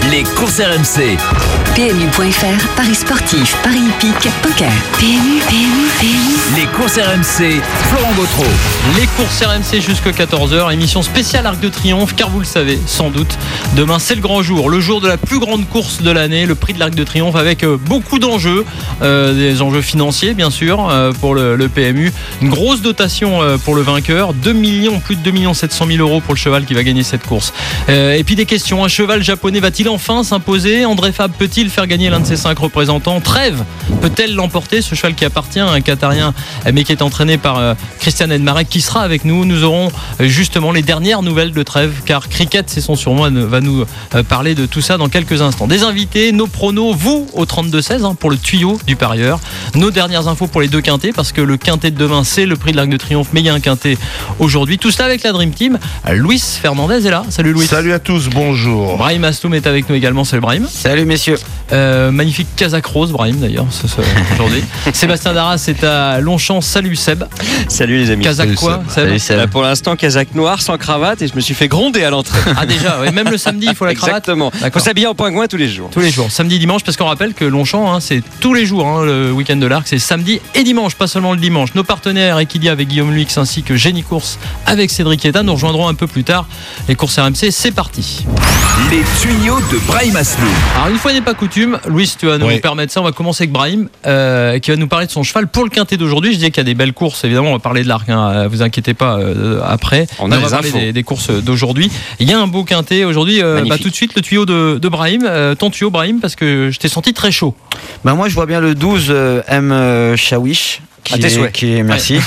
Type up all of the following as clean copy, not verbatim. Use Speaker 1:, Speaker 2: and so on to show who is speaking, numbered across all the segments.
Speaker 1: les courses RMC.
Speaker 2: PMU.fr, paris sportif, paris hippique, poker. PMU.
Speaker 1: Les courses RMC, Florent Gautreau.
Speaker 3: Les courses RMC jusqu'à 14h, émission spéciale Arc de Triomphe, car vous le savez sans doute, demain c'est le grand jour, le jour de la plus grande course de l'année, le prix de l'Arc de Triomphe, avec beaucoup d'enjeux, des enjeux financiers bien sûr pour le PMU, une grosse dotation pour le vainqueur, plus de 2 700 000 euros pour le cheval qui va gagner cette course. Et puis des questions, un cheval japonais va-t-il enfin s'imposer? André Fabre peut-il faire gagner l'un de ses 5 représentants? Trèves peut-elle l'emporter? Ce cheval qui appartient à un Qatarien mais qui est entraîné par Christian Edmarek qui sera avec nous. Nous aurons justement les dernières nouvelles de Trèves, car Cricket c'est son surnom, va nous parler de tout ça dans quelques instants. Des invités, nos pronos, vous au 32-16 pour le tuyau du parieur, nos dernières infos pour les deux quintés, parce que le quintet de demain c'est le prix de l'Arc de Triomphe, mais il y a un quintet aujourd'hui. Tout cela avec la Dream Team. Luis Fernandez est là. Salut Luis.
Speaker 4: Salut à tous, bonjour.
Speaker 3: Brahim Asloum est avec nous également. Salut Brahim.
Speaker 5: Salut messieurs.
Speaker 3: Magnifique casaque rose Brahim d'ailleurs aujourd'hui. Sébastien Darras est à Longchamp. Salut Seb.
Speaker 5: Salut les amis.
Speaker 3: Casaque quoi Seb?
Speaker 5: Salut Seb. Pour l'instant casaque noir sans cravate, et je me suis fait gronder à l'entrée.
Speaker 3: Ah déjà, ouais, même le samedi il faut la cravate.
Speaker 5: Exactement. Il faut s'habiller en pingouin tous les jours.
Speaker 3: Tous les jours, samedi, dimanche, parce qu'on rappelle que Longchamp c'est tous les jours, le week-end de l'Arc, c'est samedi et dimanche, pas seulement le dimanche. Nos partenaires Equidia avec Guillaume Luix ainsi que Génie Course avec Cédric Hétat nous rejoindront un peu plus tard. Les courses RMC, c'est parti.
Speaker 1: Les tuyaux de Brahim Asloum.
Speaker 3: Alors une fois n'est pas coutume, Louis, tu vas nous permettre ça. On va commencer avec Brahim qui va nous parler de son cheval pour le quintet d'aujourd'hui. Je disais qu'il y a des belles courses, évidemment on va parler de l'Arc, vous inquiétez pas après.
Speaker 5: On
Speaker 3: va parler des courses d'aujourd'hui. Il y a un beau quintet aujourd'hui. Tout de suite le tuyau de Brahim, ton tuyau Brahim, parce que je t'ai senti très chaud.
Speaker 5: Moi je vois bien le 12 M Shawish. Merci.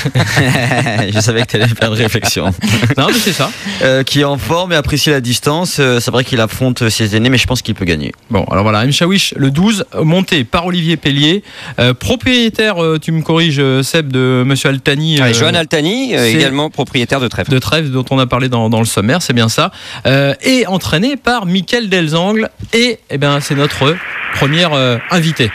Speaker 5: Je savais que tu allais faire de réflexion.
Speaker 3: Non, mais c'est ça.
Speaker 5: Qui est en forme et apprécie la distance. C'est vrai qu'il affronte ses aînés, mais je pense qu'il peut gagner.
Speaker 3: Bon, alors voilà, M. Shawish, le 12, monté par Olivier Pellier, propriétaire, tu me corriges, Seb, de M. Altani.
Speaker 6: Johan Altani, également propriétaire de Trèves.
Speaker 3: De Trèves, dont on a parlé dans le sommaire, c'est bien ça. Et entraîné par Mickaël Delzangle. Et c'est notre premier invité.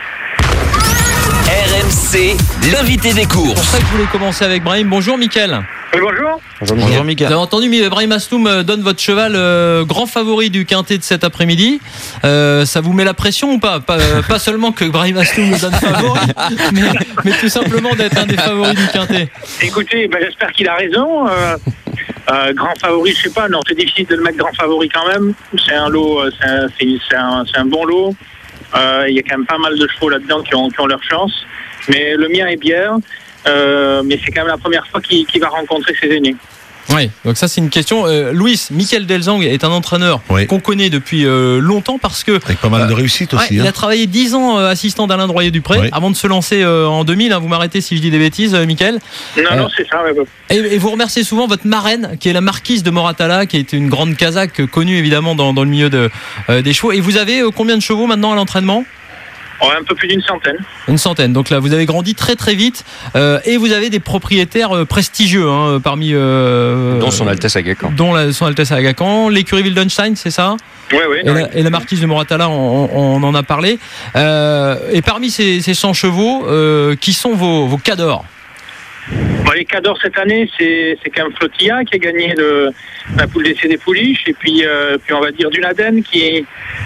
Speaker 1: RMC, l'invité des courses.
Speaker 3: C'est pour ça que je voulais commencer avec Brahim. Bonjour Mickaël.
Speaker 7: Bonjour.
Speaker 5: Bonjour Mickaël.
Speaker 3: Vous avez entendu, Brahim Asloum donne votre cheval grand favori du quintet de cet après-midi. Ça vous met la pression ou pas? Pas seulement que Brahim Asloum le donne favori, mais tout simplement d'être un des favoris du quintet.
Speaker 7: Écoutez, j'espère qu'il a raison. Grand favori, je sais pas, non, c'est difficile de le mettre grand favori quand même. C'est un lot, c'est un bon lot. Il y a quand même pas mal de chevaux là-dedans qui ont leur chance. Mais le mien est bien. Mais c'est quand même la première fois qu'il va rencontrer ses aînés.
Speaker 3: Oui, donc ça c'est une question. Louis, Mickaël Delzangle est un entraîneur qu'on connaît depuis longtemps parce que...
Speaker 4: Avec pas mal de réussite aussi.
Speaker 3: Il a travaillé 10 ans assistant d'Alain Droyer-Dupré avant de se lancer en 2000. Vous m'arrêtez si je dis des bêtises, Mickaël.
Speaker 7: Non, c'est ça.
Speaker 3: Et vous remerciez souvent votre marraine, qui est la marquise de Moratala, qui était une grande casaque connue évidemment dans le milieu des chevaux. Et vous avez combien de chevaux maintenant à l'entraînement ?
Speaker 7: Un peu plus d'une centaine.
Speaker 3: Une centaine. Donc là, vous avez grandi très très vite et vous avez des propriétaires prestigieux parmi...
Speaker 6: dont Son Altesse Aga Khan.
Speaker 3: Dont Son Altesse Aga Khan, l'écurie Wildenstein, c'est ça ?
Speaker 7: Oui.
Speaker 3: Et la marquise de Moratala, on en a parlé. Et parmi ces 100 chevaux, qui sont vos cadors ?
Speaker 7: Les cadors cette année, c'est quand même Flotilla qui a gagné la poule d'essai des Pouliches. Et puis on va dire Dunaden qui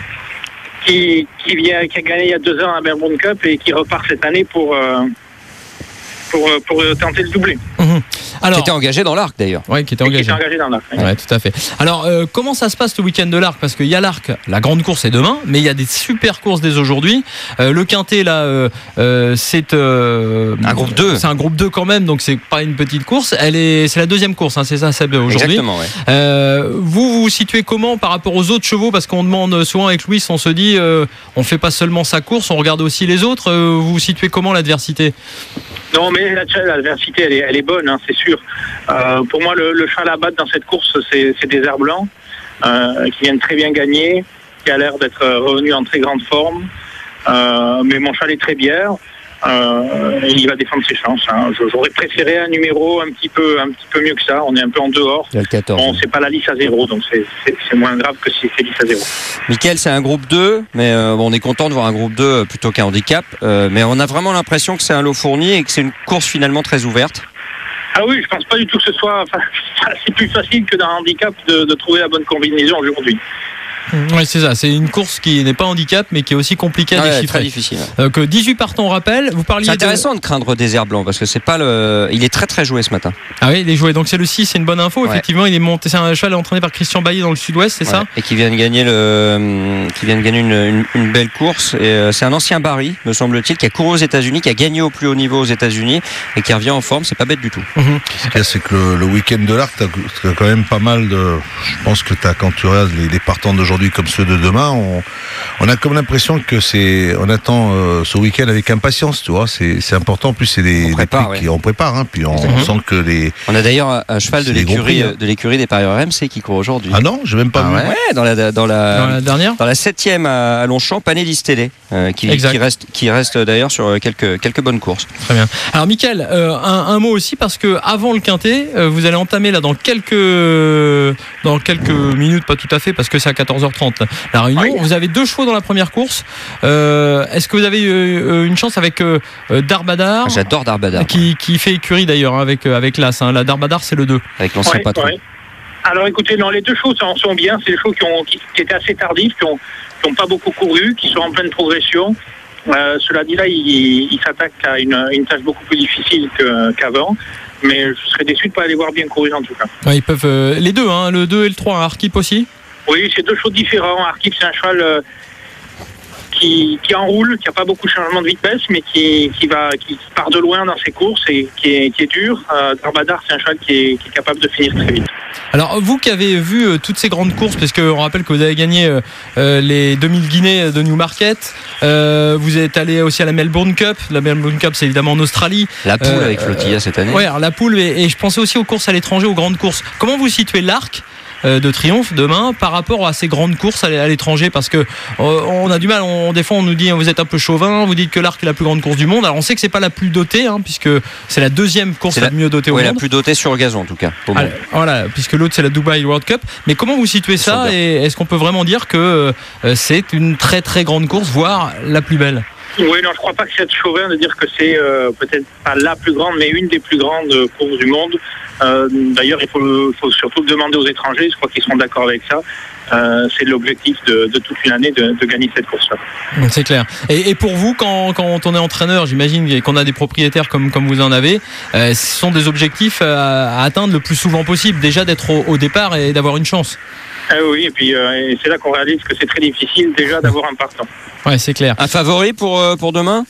Speaker 7: a gagné il y a 2 ans à Melbourne Cup et qui repart cette année pour tenter le doublé.
Speaker 6: Alors, qui était engagé dans l'Arc d'ailleurs.
Speaker 3: Oui, qui était engagé
Speaker 7: dans l'Arc.
Speaker 3: Ouais, tout à fait. Alors, comment ça se passe le week-end de l'Arc? Parce qu'il y a l'Arc, la grande course est demain, mais il y a des super courses dès aujourd'hui. Le quintet, là, c'est
Speaker 6: un groupe 2.
Speaker 3: C'est un groupe 2 quand même, donc c'est pas une petite course. C'est la deuxième course, c'est ça, Seb, aujourd'hui.
Speaker 6: Exactement, ouais.
Speaker 3: Vous vous situez comment par rapport aux autres chevaux? Parce qu'on demande souvent avec Louis, on se dit, on fait pas seulement sa course, on regarde aussi les autres. Vous vous situez comment l'adversité?
Speaker 7: Non, mais l'adversité, elle est bonne, c'est sûr. Pour moi, le cheval à battre dans cette course, c'est des airs blancs qui viennent très bien gagner, qui a l'air d'être revenu en très grande forme. Mais mon cheval est très bien. Il va défendre ses chances. J'aurais préféré un numéro un petit peu mieux que ça. On est un peu en dehors.
Speaker 6: Il y a le 14.
Speaker 7: Bon, c'est pas la lisse à 0, donc c'est moins grave que si c'est lisse à 0.
Speaker 6: Mickaël, c'est un groupe 2, mais on est content de voir un groupe 2 plutôt qu'un handicap. Mais on a vraiment l'impression que c'est un lot fourni et que c'est une course finalement très ouverte.
Speaker 7: Ah oui, je pense pas du tout que ce soit... c'est plus facile que dans un handicap de trouver la bonne combinaison aujourd'hui.
Speaker 3: Oui, c'est ça. C'est une course qui n'est pas handicap, mais qui est aussi compliquée à déchiffrer.
Speaker 6: Très difficile.
Speaker 3: Que 18 partants, on rappelle. Vous parliez.
Speaker 6: C'est intéressant de craindre des airs blancs parce que c'est pas il est très très joué ce matin.
Speaker 3: Ah oui, il est joué. Donc c'est le 6, c'est une bonne info. Effectivement, il est monté. C'est un cheval entraîné par Christian Bailly dans le Sud-Ouest, c'est ça.
Speaker 6: Et qui vient de gagner une belle course. Et c'est un ancien Barry, me semble-t-il, qui a couru aux États-Unis, qui a gagné au plus haut niveau aux États-Unis et qui revient en forme. C'est pas bête du tout.
Speaker 4: Ce qu'il y a, c'est que le week-end de l'Arc, t'as quand même pas mal de. Je pense que quand tu regardes les partants d'aujourd'hui comme ceux de demain, on a comme l'impression que on attend ce week-end avec impatience, tu vois. C'est important. En plus, c'est des prix qu'on prépare. Hein, puis on sent que on
Speaker 6: a d'ailleurs un cheval de l'écurie des Paris RMC qui court aujourd'hui.
Speaker 4: Ah non, j'ai même pas vu.
Speaker 6: Ouais, dans la dernière, dans la 7e à Longchamp, Panelli Télé, qui reste d'ailleurs sur quelques bonnes courses.
Speaker 3: Très bien. Alors Mickaël, un mot aussi parce que avant le Quintet, vous allez entamer là dans quelques minutes, pas tout à fait, parce que c'est à 14h30 la réunion. Oui. Vous avez 2 chevaux dans la première course. Est-ce que vous avez une chance avec Darbadar?
Speaker 6: J'adore Darbadar.
Speaker 3: Qui fait écurie d'ailleurs avec l'As. La Darbadar, c'est le 2.
Speaker 6: Avec l'ancien patron. Ouais.
Speaker 7: Alors écoutez, non, les 2 chevaux sont bien. C'est des chevaux qui étaient assez tardifs, qui ont pas beaucoup couru, qui sont en pleine progression. Cela dit, là, ils s'attaquent à une tâche beaucoup plus difficile qu'avant. Mais je serais déçu de ne pas les voir bien courir en tout cas.
Speaker 3: Ouais, ils peuvent les deux, hein, le 2 et le 3, Arkip aussi.
Speaker 7: Oui, c'est 2 chevaux différents. Arkip, c'est un cheval qui enroule, qui n'a pas beaucoup de changement de vitesse, mais qui part de loin dans ses courses et qui est dur. Darbadar, c'est un cheval qui est capable de finir très vite.
Speaker 3: Alors vous qui avez vu toutes ces grandes courses, parce qu'on rappelle que vous avez gagné les 2000 Guinées de Newmarket, vous êtes allé aussi à la Melbourne Cup. La Melbourne Cup, c'est évidemment en Australie.
Speaker 6: La poule avec Flotilla cette année.
Speaker 3: Oui, la poule, et je pensais aussi aux courses à l'étranger, aux grandes courses. Comment vous situez l'Arc de Triomphe demain par rapport à ces grandes courses à l'étranger, parce que on a du mal, des fois on nous dit vous êtes un peu chauvin, vous dites que l'Arc est la plus grande course du monde. Alors on sait que c'est pas la plus dotée, hein, puisque c'est la 2e course la mieux dotée au monde.
Speaker 6: La plus dotée sur le gazon en tout cas.
Speaker 3: Voilà, puisque l'autre c'est la Dubai World Cup. Mais comment vous situez ça, et est-ce qu'on peut vraiment dire que c'est une très très grande course, voire la plus belle?
Speaker 7: Oui, non, je crois pas que c'est être chauvin de dire que c'est peut-être pas la plus grande, mais une des plus grandes courses du monde. D'ailleurs, il faut surtout le demander aux étrangers. Je crois qu'ils seront d'accord avec ça. C'est l'objectif de toute une année de gagner cette course-là.
Speaker 3: C'est clair. Et pour vous, quand on est entraîneur, j'imagine qu'on a des propriétaires comme vous en avez, ce sont des objectifs à atteindre le plus souvent possible. Déjà d'être au départ et d'avoir une chance.
Speaker 7: Oui, et puis c'est là qu'on réalise que c'est très difficile déjà d'avoir un partant.
Speaker 3: Ouais, c'est clair.
Speaker 6: Un favori pour demain?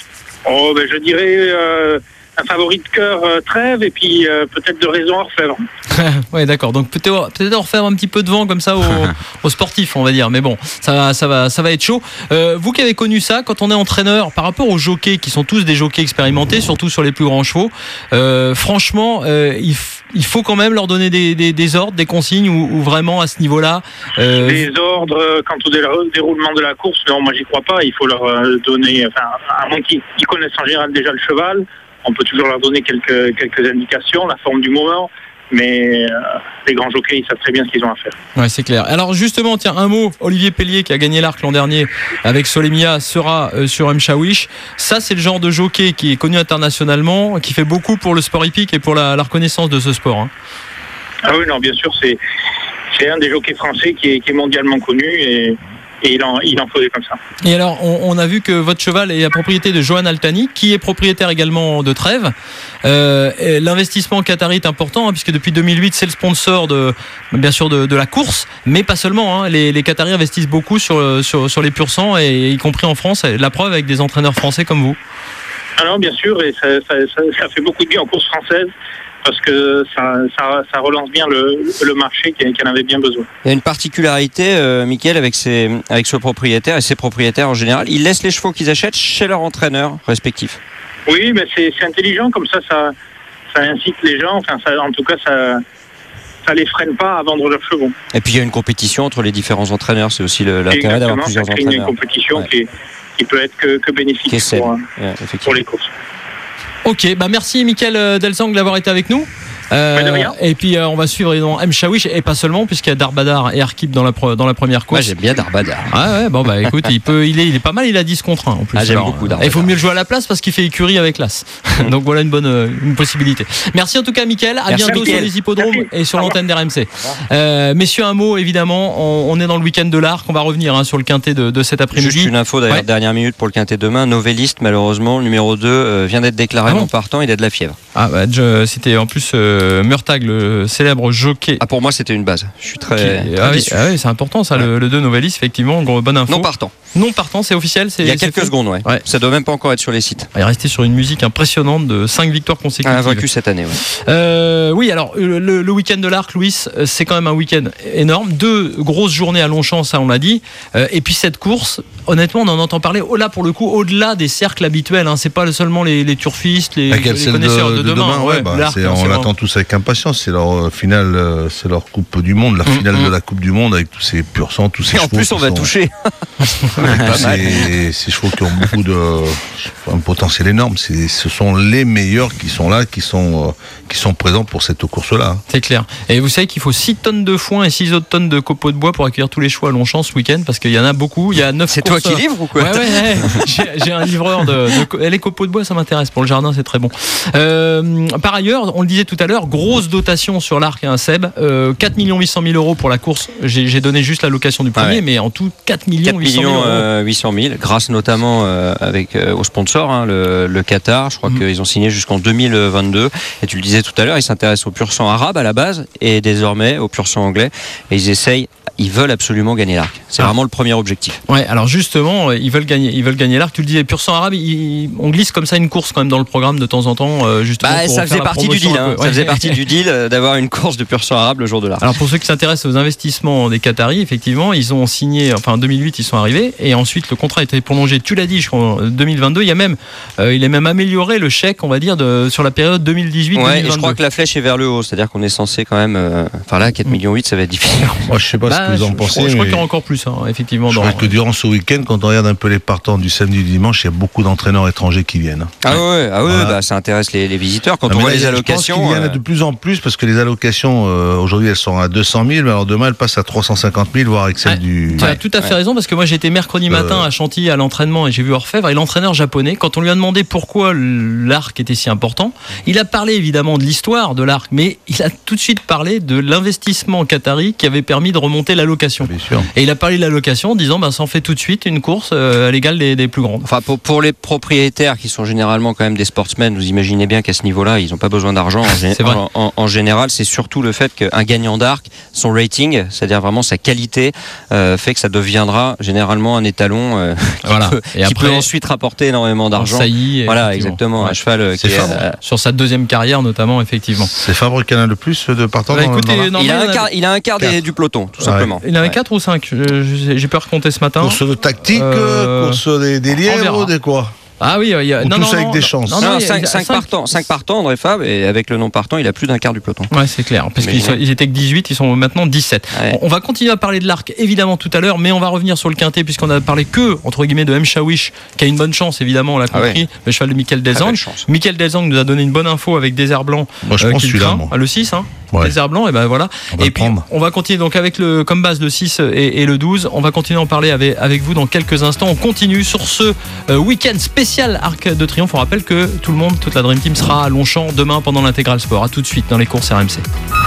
Speaker 7: Je dirais un favori de cœur, Trèves, et puis peut-être de raison Orfèvre.
Speaker 3: Ouais, d'accord. Donc peut-être Orfèvre un petit peu de vent comme ça aux sportifs, on va dire. Mais bon, ça va être chaud. Vous qui avez connu ça, quand on est entraîneur, par rapport aux jockeys qui sont tous des jockeys expérimentés, surtout sur les plus grands chevaux, franchement, il faut quand même leur donner des ordres, des consignes, ou vraiment à ce niveau-là.
Speaker 7: Des ordres quant au déroulement de la course, non, moi j'y crois pas. Il faut leur donner, à moins qu'ils connaissent en général déjà le cheval. On peut toujours leur donner quelques indications, la forme du moment, mais les grands jockeys, ils savent très bien ce qu'ils ont à faire.
Speaker 3: Ouais, c'est clair. Alors justement, tiens, un mot, Olivier Pellier qui a gagné l'Arc l'an dernier avec Solemia sera sur Mchawish. Ça, c'est le genre de jockey qui est connu internationalement, qui fait beaucoup pour le sport hippique et pour la reconnaissance de ce sport. Hein.
Speaker 7: Ah oui, non, bien sûr, c'est un des jockeys français qui est mondialement connu et il en faisait comme ça. Et
Speaker 3: alors, on a vu que votre cheval est la propriété de Johan Altani, qui est propriétaire également de Trèves. L'investissement qatari est important, hein, puisque depuis 2008, c'est le sponsor bien sûr de la course, mais pas seulement. Hein. Les Qataris investissent beaucoup sur les pur sang, et y compris en France. La preuve avec des entraîneurs français comme vous.
Speaker 7: Alors, bien sûr, et ça fait beaucoup de bien en course française. Parce que ça relance bien le marché qui en avait bien besoin.
Speaker 6: Il y a une particularité, Mickaël, avec ce propriétaire et ses propriétaires en général. Ils laissent les chevaux qu'ils achètent chez leurs entraîneurs respectifs.
Speaker 7: Oui, mais c'est intelligent, comme ça incite les gens. En tout cas, ça les freine pas à vendre leurs chevaux.
Speaker 6: Et puis il y a une compétition entre les différents entraîneurs. C'est aussi l'intérêt d'avoir plusieurs entraîneurs.
Speaker 7: Une compétition qui peut être que bénéfique pour les courses.
Speaker 3: Ok, merci Mickaël Delsang d'avoir été avec nous. Et puis on va suivre évidemment M. Shawish et pas seulement, puisqu'il y a Darbadar et Arkip dans la première course.
Speaker 6: Moi j'aime bien Darbadar.
Speaker 3: Écoute, il est pas mal, il a 10 contre 1 en plus.
Speaker 6: J'aime beaucoup Darbadar.
Speaker 3: Il faut mieux le jouer à la place parce qu'il fait écurie avec l'As. Donc voilà une possibilité. Merci en tout cas Mickaël, à bientôt sur les hippodromes et sur l'antenne d'RMC. Messieurs, un mot évidemment, on est dans le week-end de l'Arc, on va revenir sur le quintet de cet après-midi.
Speaker 6: Juste une info d'ailleurs, dernière minute pour le quintet demain, Novelliste malheureusement, le numéro 2 vient d'être déclaré non partant, il a de la fièvre.
Speaker 3: C'était en plus Murtag, le célèbre jockey.
Speaker 6: Pour moi c'était une base, je suis très déçu.
Speaker 3: C'est important ça, le 2 Novelliste, effectivement, bonne info. Non partant, c'est officiel.
Speaker 6: Il y a quelques secondes, ça doit même pas encore être sur les sites.
Speaker 3: Il est resté sur une musique impressionnante de 5 victoires consécutives.
Speaker 6: Invaincu cette année,
Speaker 3: oui, alors le week-end de l'Arc, Louis, c'est quand même un week-end énorme. 2 grosses journées à Longchamp, ça on l'a dit. Et puis cette course, honnêtement, on en entend parler là pour le coup, au-delà des cercles habituels. C'est pas seulement les turfistes, les connaisseurs de demain.
Speaker 4: On l'attend tous avec impatience. C'est leur finale, c'est leur Coupe du Monde, la finale de la Coupe du Monde avec tous ces pur sang, tous ces chevaux.
Speaker 6: Et en plus, on va toucher.
Speaker 4: Ces chevaux qui ont beaucoup un potentiel énorme. Ce sont les meilleurs qui sont là, qui sont présents pour cette course-là.
Speaker 3: C'est clair. Et vous savez qu'il faut 6 tonnes de foin et 6 autres tonnes de copeaux de bois pour accueillir tous les chevaux à Longchamp ce week-end, parce qu'il y en a beaucoup. Il y a 9
Speaker 6: C'est
Speaker 3: courses.
Speaker 6: Toi qui livres ou quoi?
Speaker 3: J'ai un livreur les copeaux de bois, ça m'intéresse. Pour le jardin, c'est très bon. Par ailleurs, on le disait tout à l'heure, grosse dotation sur l'Arc, Seb. 4 800 000 euros pour la course. J'ai donné juste la location du premier, mais en tout 4 800
Speaker 6: 000 grâce notamment au sponsor, le Qatar. Je crois qu'ils ont signé jusqu'en 2022. Et tu le disais tout à l'heure, ils s'intéressent au pur sang arabe à la base et désormais au pur sang anglais. Et ils veulent absolument gagner l'Arc. C'est vraiment le premier objectif.
Speaker 3: Ouais, alors justement, ils veulent gagner l'Arc. Tu le disais, pur sang arabe, on glisse comme ça une course quand même dans le programme de temps en temps, justement.
Speaker 6: Ça faisait partie du deal. Ça faisait partie du deal d'avoir une course de pur sang arabe le jour de l'Arc.
Speaker 3: Alors pour ceux qui s'intéressent aux investissements des Qataris, effectivement, ils ont signé, en 2008, ils sont arrivés, et ensuite le contrat a été prolongé. Tu l'as dit, je crois, en 2022. Il est même amélioré le chèque, on va dire, sur la période 2018-2022.
Speaker 6: Ouais, et je crois que la flèche est vers le haut, c'est-à-dire qu'on est censé quand même. 4,8 millions, ça va être difficile.
Speaker 4: Moi, je sais pas ce que vous en pensez.
Speaker 3: Je crois qu'il y aura encore plus, effectivement.
Speaker 4: Je crois que durant ce week-end, quand on regarde un peu les partants du samedi et du dimanche, il y a beaucoup d'entraîneurs étrangers qui viennent.
Speaker 6: Ça intéresse les visiteurs. Quand on voit les allocations.
Speaker 4: Il y en a de plus en plus parce que les allocations, aujourd'hui, elles sont à 200 000, mais alors demain, elles passent à 350 000, voire avec celle du.
Speaker 3: Tu as tout à fait raison, parce que moi, j'étais mercredi matin à Chantilly à l'entraînement et j'ai vu Orfèvre, et l'entraîneur japonais, quand on lui a demandé pourquoi l'Arc était si important, il a parlé évidemment de l'histoire de l'Arc, mais il a tout de suite parlé de l'investissement qatari qui avait permis de remonter l'allocation.
Speaker 4: Bien sûr.
Speaker 3: Et il a parlé de l'allocation en disant ça en fait tout de suite une course à l'égal des plus grandes.
Speaker 6: Enfin, pour les propriétaires qui sont généralement quand même des sportsmen, vous imaginez bien qu'à ce niveau-là, ils n'ont pas besoin d'argent. En général, c'est surtout le fait qu'un gagnant d'Arc, son rating, c'est-à-dire vraiment sa qualité, fait que ça deviendra généralement un étalon qui peut ensuite rapporter énormément d'argent. Voilà, exactement. Un cheval qui est
Speaker 3: sur sa deuxième carrière notamment, effectivement.
Speaker 4: C'est Fabre qui en a le plus de partants.
Speaker 6: Il a un quart du peloton, tout simplement.
Speaker 3: Il en a 4 ou 5, j'ai pu raconter ce matin.
Speaker 4: Course de tactique, course des lièvres, des quoi?
Speaker 3: Ah oui, il y a
Speaker 4: tous avec des chances.
Speaker 6: 5 partants, André Fabre, et avec le non partant, il a plus d'un quart du peloton.
Speaker 3: Ouais, c'est clair, parce qu'ils étaient que 18, ils sont maintenant 17. Ouais. On va continuer à parler de l'Arc évidemment tout à l'heure, mais on va revenir sur le quintet puisqu'on a parlé entre guillemets de M. Shawish, qui a une bonne chance évidemment, on l'a compris, le cheval de Michael Delzang. Michael Delzang nous a donné une bonne info avec Désert Blanc.
Speaker 4: Moi je pense celui-là.
Speaker 3: Le 6, Désert Blanc, et ben voilà. Et puis on va continuer donc avec comme base le 6 et le 12. On va continuer à en parler avec vous dans quelques instants. On continue sur ce week-end spécial Arc de Triomphe. On rappelle que toute la Dream Team sera à Longchamp demain pendant l'Intégral Sport. À tout de suite dans les courses RMC.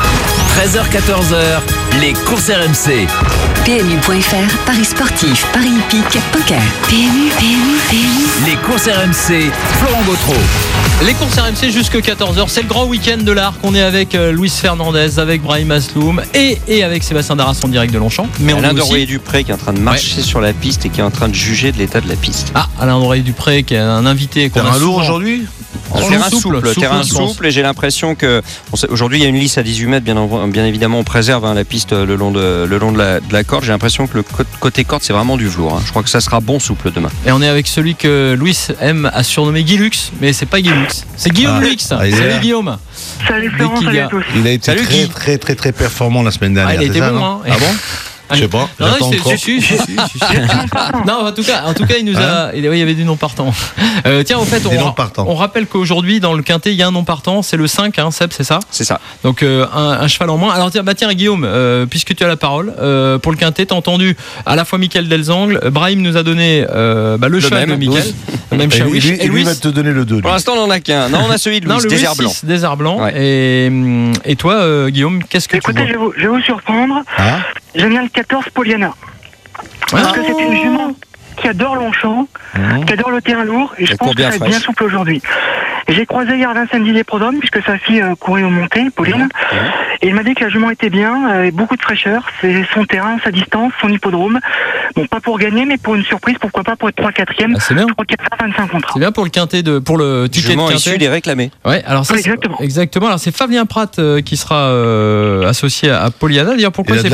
Speaker 1: 13h-14h, les courses RMC.
Speaker 2: PMU.fr, Paris sportif, Paris hippique, poker. PMU.
Speaker 1: Les courses RMC, Florent Gautreau.
Speaker 3: Les courses RMC jusque 14h, c'est le grand week-end de l'Arc. On est avec Luis Fernandez, avec Brahim Asloum et avec Sébastien Darras en direct de Longchamp. Mais
Speaker 6: Alain Dorier-Dupré qui est en train de marcher sur la piste et qui est en train de juger de l'état de la piste.
Speaker 3: Alain Dorier-Dupré qui est un invité qu'on a
Speaker 4: lourd aujourd'hui.
Speaker 6: Terrain souple, et j'ai l'impression que aujourd'hui il y a une lisse à 18 mètres, bien évidemment on préserve la piste le long de la corde. J'ai l'impression que le côté corde c'est vraiment du velours. Je crois que ça sera bon souple demain.
Speaker 3: Et on est avec celui que Louis aime à surnommer Guy Lux, mais c'est pas Guy Lux, c'est Guillaume Lux. Salut Guillaume.
Speaker 8: Salut Florent, salut à tous.
Speaker 4: Il a été très performant la semaine dernière.
Speaker 3: Il a été bon.
Speaker 4: Ah bon? Je sais pas.
Speaker 3: Non, non, en tout cas, il nous a. Il y avait du non partant. Tiens, au fait, on rappelle qu'aujourd'hui, dans le quintet, il y a un non partant. C'est le 5, hein, Seb, c'est ça ?
Speaker 6: C'est ça.
Speaker 3: Donc, un cheval en moins. Alors, tiens, Guillaume, puisque tu as la parole, pour le quintet, t'as entendu à la fois Mickaël Delzangles. Brahim nous a donné le cheval de Mickaël, le même Chawish.
Speaker 4: Et lui va te donner le 2.
Speaker 6: Pour l'instant, on n'en a qu'un. Non, on a celui de Louis, des airs blancs.
Speaker 3: Des airs blancs. Ouais. Et toi, Guillaume, qu'est-ce que tu vois ?
Speaker 8: Écoutez, je vais vous surprendre. J'aime bien le 14 Poliana. Parce que c'est une jument qui adore Longchamp, qui adore le terrain lourd, et je pense qu'elle est bien souple aujourd'hui. J'ai croisé hier Vincent Didier Prodhomme, puisque sa fille courait aux montées, Pauline, et il m'a dit que la jument était bien, avec beaucoup de fraîcheur, c'est son terrain, sa distance, son hippodrome. Bon, pas pour gagner, mais pour une surprise, pourquoi pas pour être 3-4e.
Speaker 3: C'est bien.
Speaker 8: Je crois qu'il y a 25 contrats.
Speaker 3: C'est bien pour le quintet pour le ticket de quintet.
Speaker 6: Issu des réclamés.
Speaker 3: Ouais, alors ça, exactement. Alors c'est Fabien Pratt qui sera associé à Poliana. D'ailleurs, pourquoi c'est pas,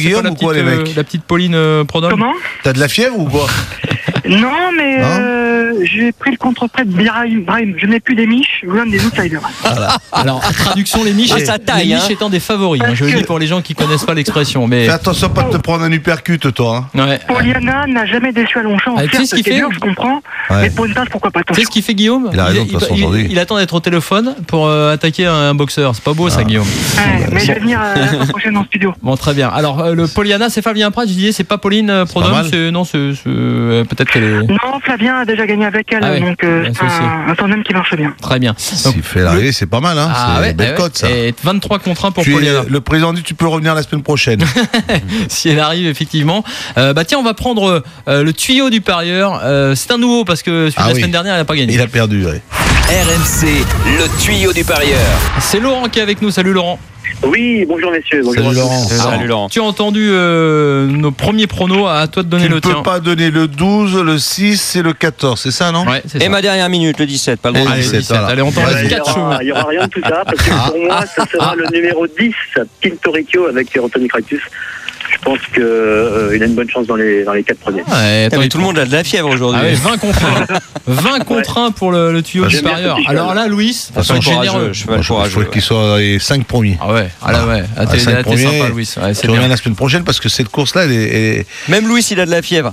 Speaker 3: la petite Pauline Prodhomme ?
Speaker 8: Comment ?
Speaker 4: T'as de la fièvre ou quoi ?
Speaker 8: Non, mais j'ai pris le contre-prêt de Brahim. Je n'ai plus des miches, je vous donne des outsiders.
Speaker 3: Voilà. Alors, traduction, les miches, les miches étant des favoris. Je le dis pour les gens qui ne connaissent pas l'expression. Mais...
Speaker 4: Fais attention pas de te prendre un uppercut, toi.
Speaker 3: Ouais.
Speaker 8: Poliana n'a jamais déçu à Longchamp.
Speaker 3: Tu sais ce qu'il fait ?
Speaker 8: Dur, je comprends. Mais pour une place, pourquoi pas ?
Speaker 3: Tu sais ce qu'il fait, Guillaume ?
Speaker 4: Il a raison, de toute façon, aujourd'hui.
Speaker 3: Il attend d'être au téléphone pour attaquer un boxeur. C'est pas beau, ça, Guillaume.
Speaker 8: Mais je vais venir la semaine prochaine en studio.
Speaker 3: Bon, très bien. Alors, le Poliana, c'est Fabien Pratt. Je disais, c'est pas Pauline Prodhomme. Non, peut-être qu'elle est.
Speaker 8: Non, Flavien a déjà gagné avec elle, donc un tandem qui marche bien.
Speaker 3: Très bien.
Speaker 4: S'il fait l'arrivée, c'est pas mal, c'est une belle cote, ça.
Speaker 3: Et 23 contre 1 pour Poliana.
Speaker 4: Le président dit tu peux revenir la semaine prochaine.
Speaker 3: Si elle arrive, effectivement. Tiens, on va prendre le tuyau du parieur. C'est un nouveau parce que la semaine dernière, il n'a pas gagné.
Speaker 4: Il a perdu, oui.
Speaker 1: RMC, le tuyau du parieur.
Speaker 3: C'est Laurent qui est avec nous. Salut Laurent.
Speaker 9: Oui, bonjour messieurs. Bonjour
Speaker 3: Salut Laurent. Tu as entendu nos premiers pronos, à toi de donner le tien.
Speaker 4: Tu ne peux pas donner le 12, le 6 et le 14. C'est ça, non ?
Speaker 3: Ouais, c'est ça.
Speaker 6: Et ma dernière minute, le 17, pas le droit.
Speaker 3: Allez, 17. Allez, on t'en reste 4 chevaux.
Speaker 9: Il n'y aura rien de tout ça, parce que pour moi, ça sera le numéro 10, Pinto Riccio, avec Anthony Cractus. Je pense qu'il a une bonne chance dans les 4 premiers.
Speaker 6: Mais tout le monde a de la fièvre aujourd'hui.
Speaker 3: 20 contre 1. 20 contre 1 pour le tuyau du parieur. Alors là, Louis,
Speaker 4: façon généreux. Il faut qu'il soit les 5 premiers.
Speaker 3: T'es sympa, Louis.
Speaker 4: Tu reviens la semaine prochaine parce que cette course-là, elle est.
Speaker 6: Même Louis, il a de la fièvre.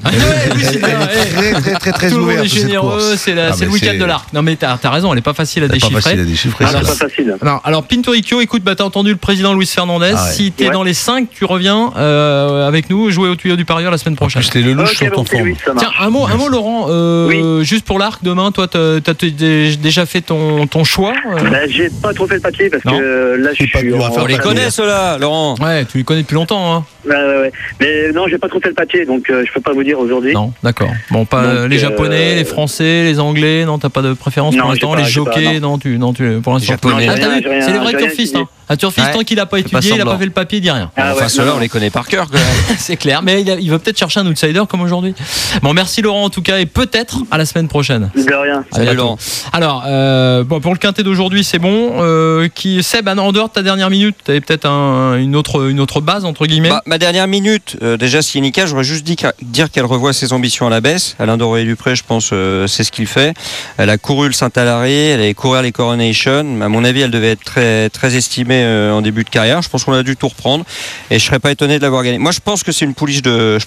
Speaker 4: Elle est très
Speaker 3: tout le monde
Speaker 4: ouverte.
Speaker 3: est généreux, c'est le week-end de l'arc. Non, mais t'as raison, elle n'est pas facile à déchiffrer.
Speaker 9: C'est pas facile.
Speaker 3: Alors, Pinto Riccio, écoute, t'as entendu le président Luis Fernandez. Si t'es dans les 5, tu reviens avec nous jouer au tuyau du parieur la semaine prochaine.
Speaker 4: C'était le louche sur ton forme.
Speaker 3: Tiens, un mot Laurent, juste pour l'arc demain, toi t'as déjà fait ton choix
Speaker 9: J'ai pas trop fait le papier parce que là je suis
Speaker 6: on les connaît ceux-là, Laurent.
Speaker 3: Ouais, tu les connais depuis longtemps, hein.
Speaker 9: Ouais. Mais non, j'ai pas trop fait le papier, donc je peux pas vous dire aujourd'hui.
Speaker 3: Non, d'accord. Bon, pas les Japonais, les Français, les Anglais, non, t'as pas de préférence pour l'instant, les jockeys, non, pour l'instant.
Speaker 6: Japonais.
Speaker 3: C'est les vrais turfistes, hein. Un turfiste, tant qu'il n'a pas étudié, il n'a pas fait le papier, il dit rien.
Speaker 6: Enfin, ceux-là, on les connaît par cœur, quand même.
Speaker 3: C'est clair, mais il va peut-être chercher un outsider comme aujourd'hui. Bon, merci Laurent en tout cas, et peut-être à la semaine prochaine.
Speaker 9: De rien.
Speaker 3: Salut Laurent. Alors, pour le quintet d'aujourd'hui, c'est bon. Seb, en dehors de ta dernière minute, tu avais peut-être une autre base, entre guillemets.
Speaker 6: Ma dernière minute, déjà, si Nika, j'aurais juste dire qu'elle revoit ses ambitions à la baisse. Alain Doré-Dupré, je pense, c'est ce qu'il fait. Elle a couru le Saint-Alary, elle a couru les Coronation. À mon avis, elle devait être très, très estimée en début de carrière. Je pense qu'on a dû tout reprendre et je serais pas étonné de l'avoir gagné. Moi, je pense que c'est une pouliche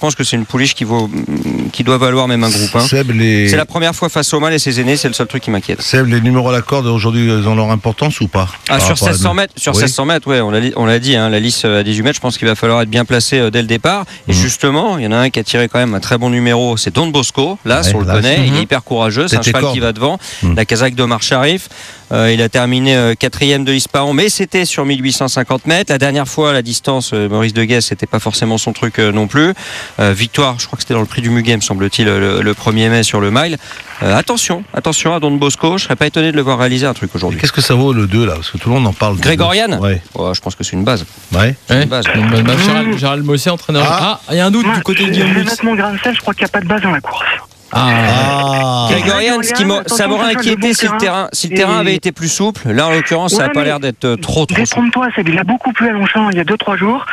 Speaker 6: qui doit valoir même un groupe. C'est la première fois face au mal et ses aînés, c'est le seul truc qui m'inquiète.
Speaker 4: Seb, les numéros à la corde aujourd'hui, ils ont leur importance ou pas?
Speaker 6: Sur 1600 mètres, ouais, on l'a dit, la lisse à 18 mètres, je pense qu'il va falloir être bien placé dès le départ. Et justement, il y en a un qui a tiré quand même un très bon numéro, c'est Don Bosco. Là, on le connaît, il est hyper courageux, c'est un cheval qui va devant. La casaque d'Omar Sharif. Il a terminé 4e de l'Ispahan, mais c'était sur 1850 mètres. La dernière fois, la distance, Maurice De Guesse, c'était pas forcément son truc non plus. Victoire, je crois que c'était dans le prix du Muguet, me semble-t-il, le 1er mai sur le mile. Attention à Don Bosco, je serais pas étonné de le voir réaliser un truc aujourd'hui.
Speaker 4: Qu'est-ce que ça vaut le 2 là? Parce que tout le monde en parle.
Speaker 6: Grégorian, je pense que c'est une base.
Speaker 4: Ouais.
Speaker 6: C'est une base.
Speaker 3: Gérald Mossé, entraîneur. Il y a un doute du côté de Guillaume Lutz.
Speaker 8: Je vais mettre mon grain de sel, je crois qu'il n'y a pas de base dans la course.
Speaker 6: Grégorian, ça m'aurait inquiété si le terrain avait été plus souple. Là, en l'occurrence, ça n'a pas l'air d'être trop souple.
Speaker 8: Détrompe-toi, il a beaucoup plu à Longchamp il y a 2-3 jours.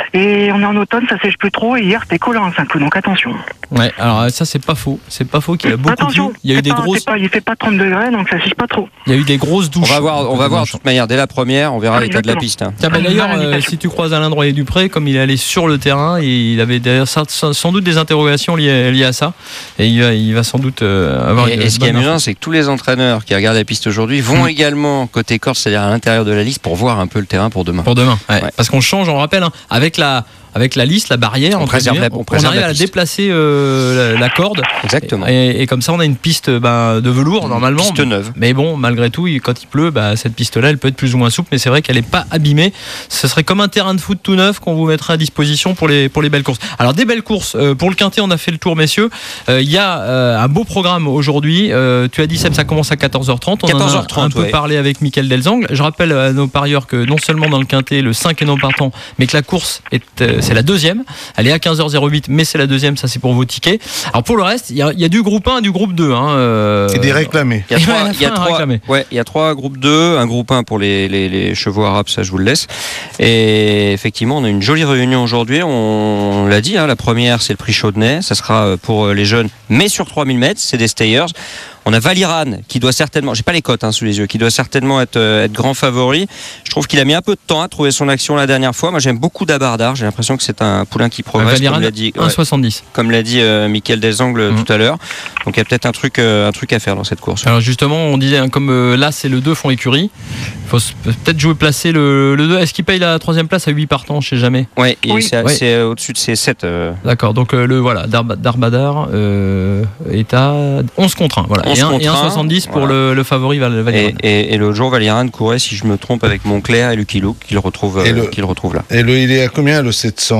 Speaker 8: Et on est en automne, ça sèche plus trop. Et hier, c'était collant à Saint-Cloud, donc attention.
Speaker 3: Ouais, alors ça, c'est pas faux. C'est pas faux qu'il y a beaucoup
Speaker 8: attention,
Speaker 3: de Il y a eu des grosses.
Speaker 8: Il fait pas 30 degrés, donc ça sèche pas trop.
Speaker 3: Il y a eu des grosses douches.
Speaker 6: On va voir de toute manière, dès la première, on verra l'état de la piste. Hein.
Speaker 3: Tiens, d'ailleurs, si tu croises Alain Droyer-Dupré, comme il est allé sur le terrain, il avait d'ailleurs sans doute des interrogations liées à ça. Et il va sans doute avoir
Speaker 6: et ce qui est amusant, c'est que tous les entraîneurs qui regardent la piste aujourd'hui vont également côté Corse, c'est-à-dire à l'intérieur de la liste, pour voir un peu le terrain pour demain.
Speaker 3: Ouais. Parce qu'on change, on rappelle, hein, avec la liste, la barrière, on arrive à déplacer la corde.
Speaker 6: Exactement.
Speaker 3: Et comme ça, on a une piste de velours normalement.
Speaker 6: Piste neuve.
Speaker 3: Mais bon, malgré tout, quand il pleut, cette piste-là, elle peut être plus ou moins souple, mais c'est vrai qu'elle n'est pas abîmée. Ce serait comme un terrain de foot tout neuf qu'on vous mettrait à disposition pour les belles courses. Alors, des belles courses. Pour le Quintet, on a fait le tour, messieurs. Il y a un beau programme aujourd'hui. Tu as dit, Seb, ça commence à 14h30. On
Speaker 6: 14h30,
Speaker 3: en a un peu parlé avec Mickaël Delzang. Je rappelle à nos parieurs que non seulement dans le Quintet, le 5 est non partant, mais que la course c'est la deuxième. Elle est à 15h08, mais c'est la deuxième, ça c'est pour vos tickets. Alors pour le reste, il y a du groupe 1 et du groupe 2.
Speaker 4: Et des réclamés.
Speaker 6: Il y a 3 groupes 2, un groupe 1 pour les chevaux arabes, ça je vous le laisse. Et effectivement, on a une jolie réunion aujourd'hui. On l'a dit, la première c'est le prix Chaudenay, ça sera pour les jeunes, mais sur 3000 mètres, c'est des stayers. On a Valiran qui doit certainement, j'ai pas les cotes sous les yeux, qui doit certainement être grand favori. Je trouve qu'il a mis un peu de temps à trouver son action la dernière fois. Moi j'aime beaucoup Dabardar, j'ai l'impression que c'est un poulain qui progresse.
Speaker 3: Valiran, comme l'a dit 1,70.
Speaker 6: Comme l'a dit Mickaël Delzang tout à l'heure. Donc il y a peut-être un truc à faire dans cette course.
Speaker 3: Alors justement, on disait comme là c'est le 2 fond écurie, il faut peut-être jouer placer le 2. Est-ce qu'il paye la 3e place à 8 partants, je sais jamais.
Speaker 6: Oui. C'est au-dessus de ses 7.
Speaker 3: D'accord, donc Darbadar est à 11 contre 1. Voilà. Et 1,70 pour le favori Valiran.
Speaker 6: Et l'autre jour, Valiran courait, si je me trompe, avec Montclair et Lucky Luke, qu'il retrouve là.
Speaker 4: Et il est à combien, le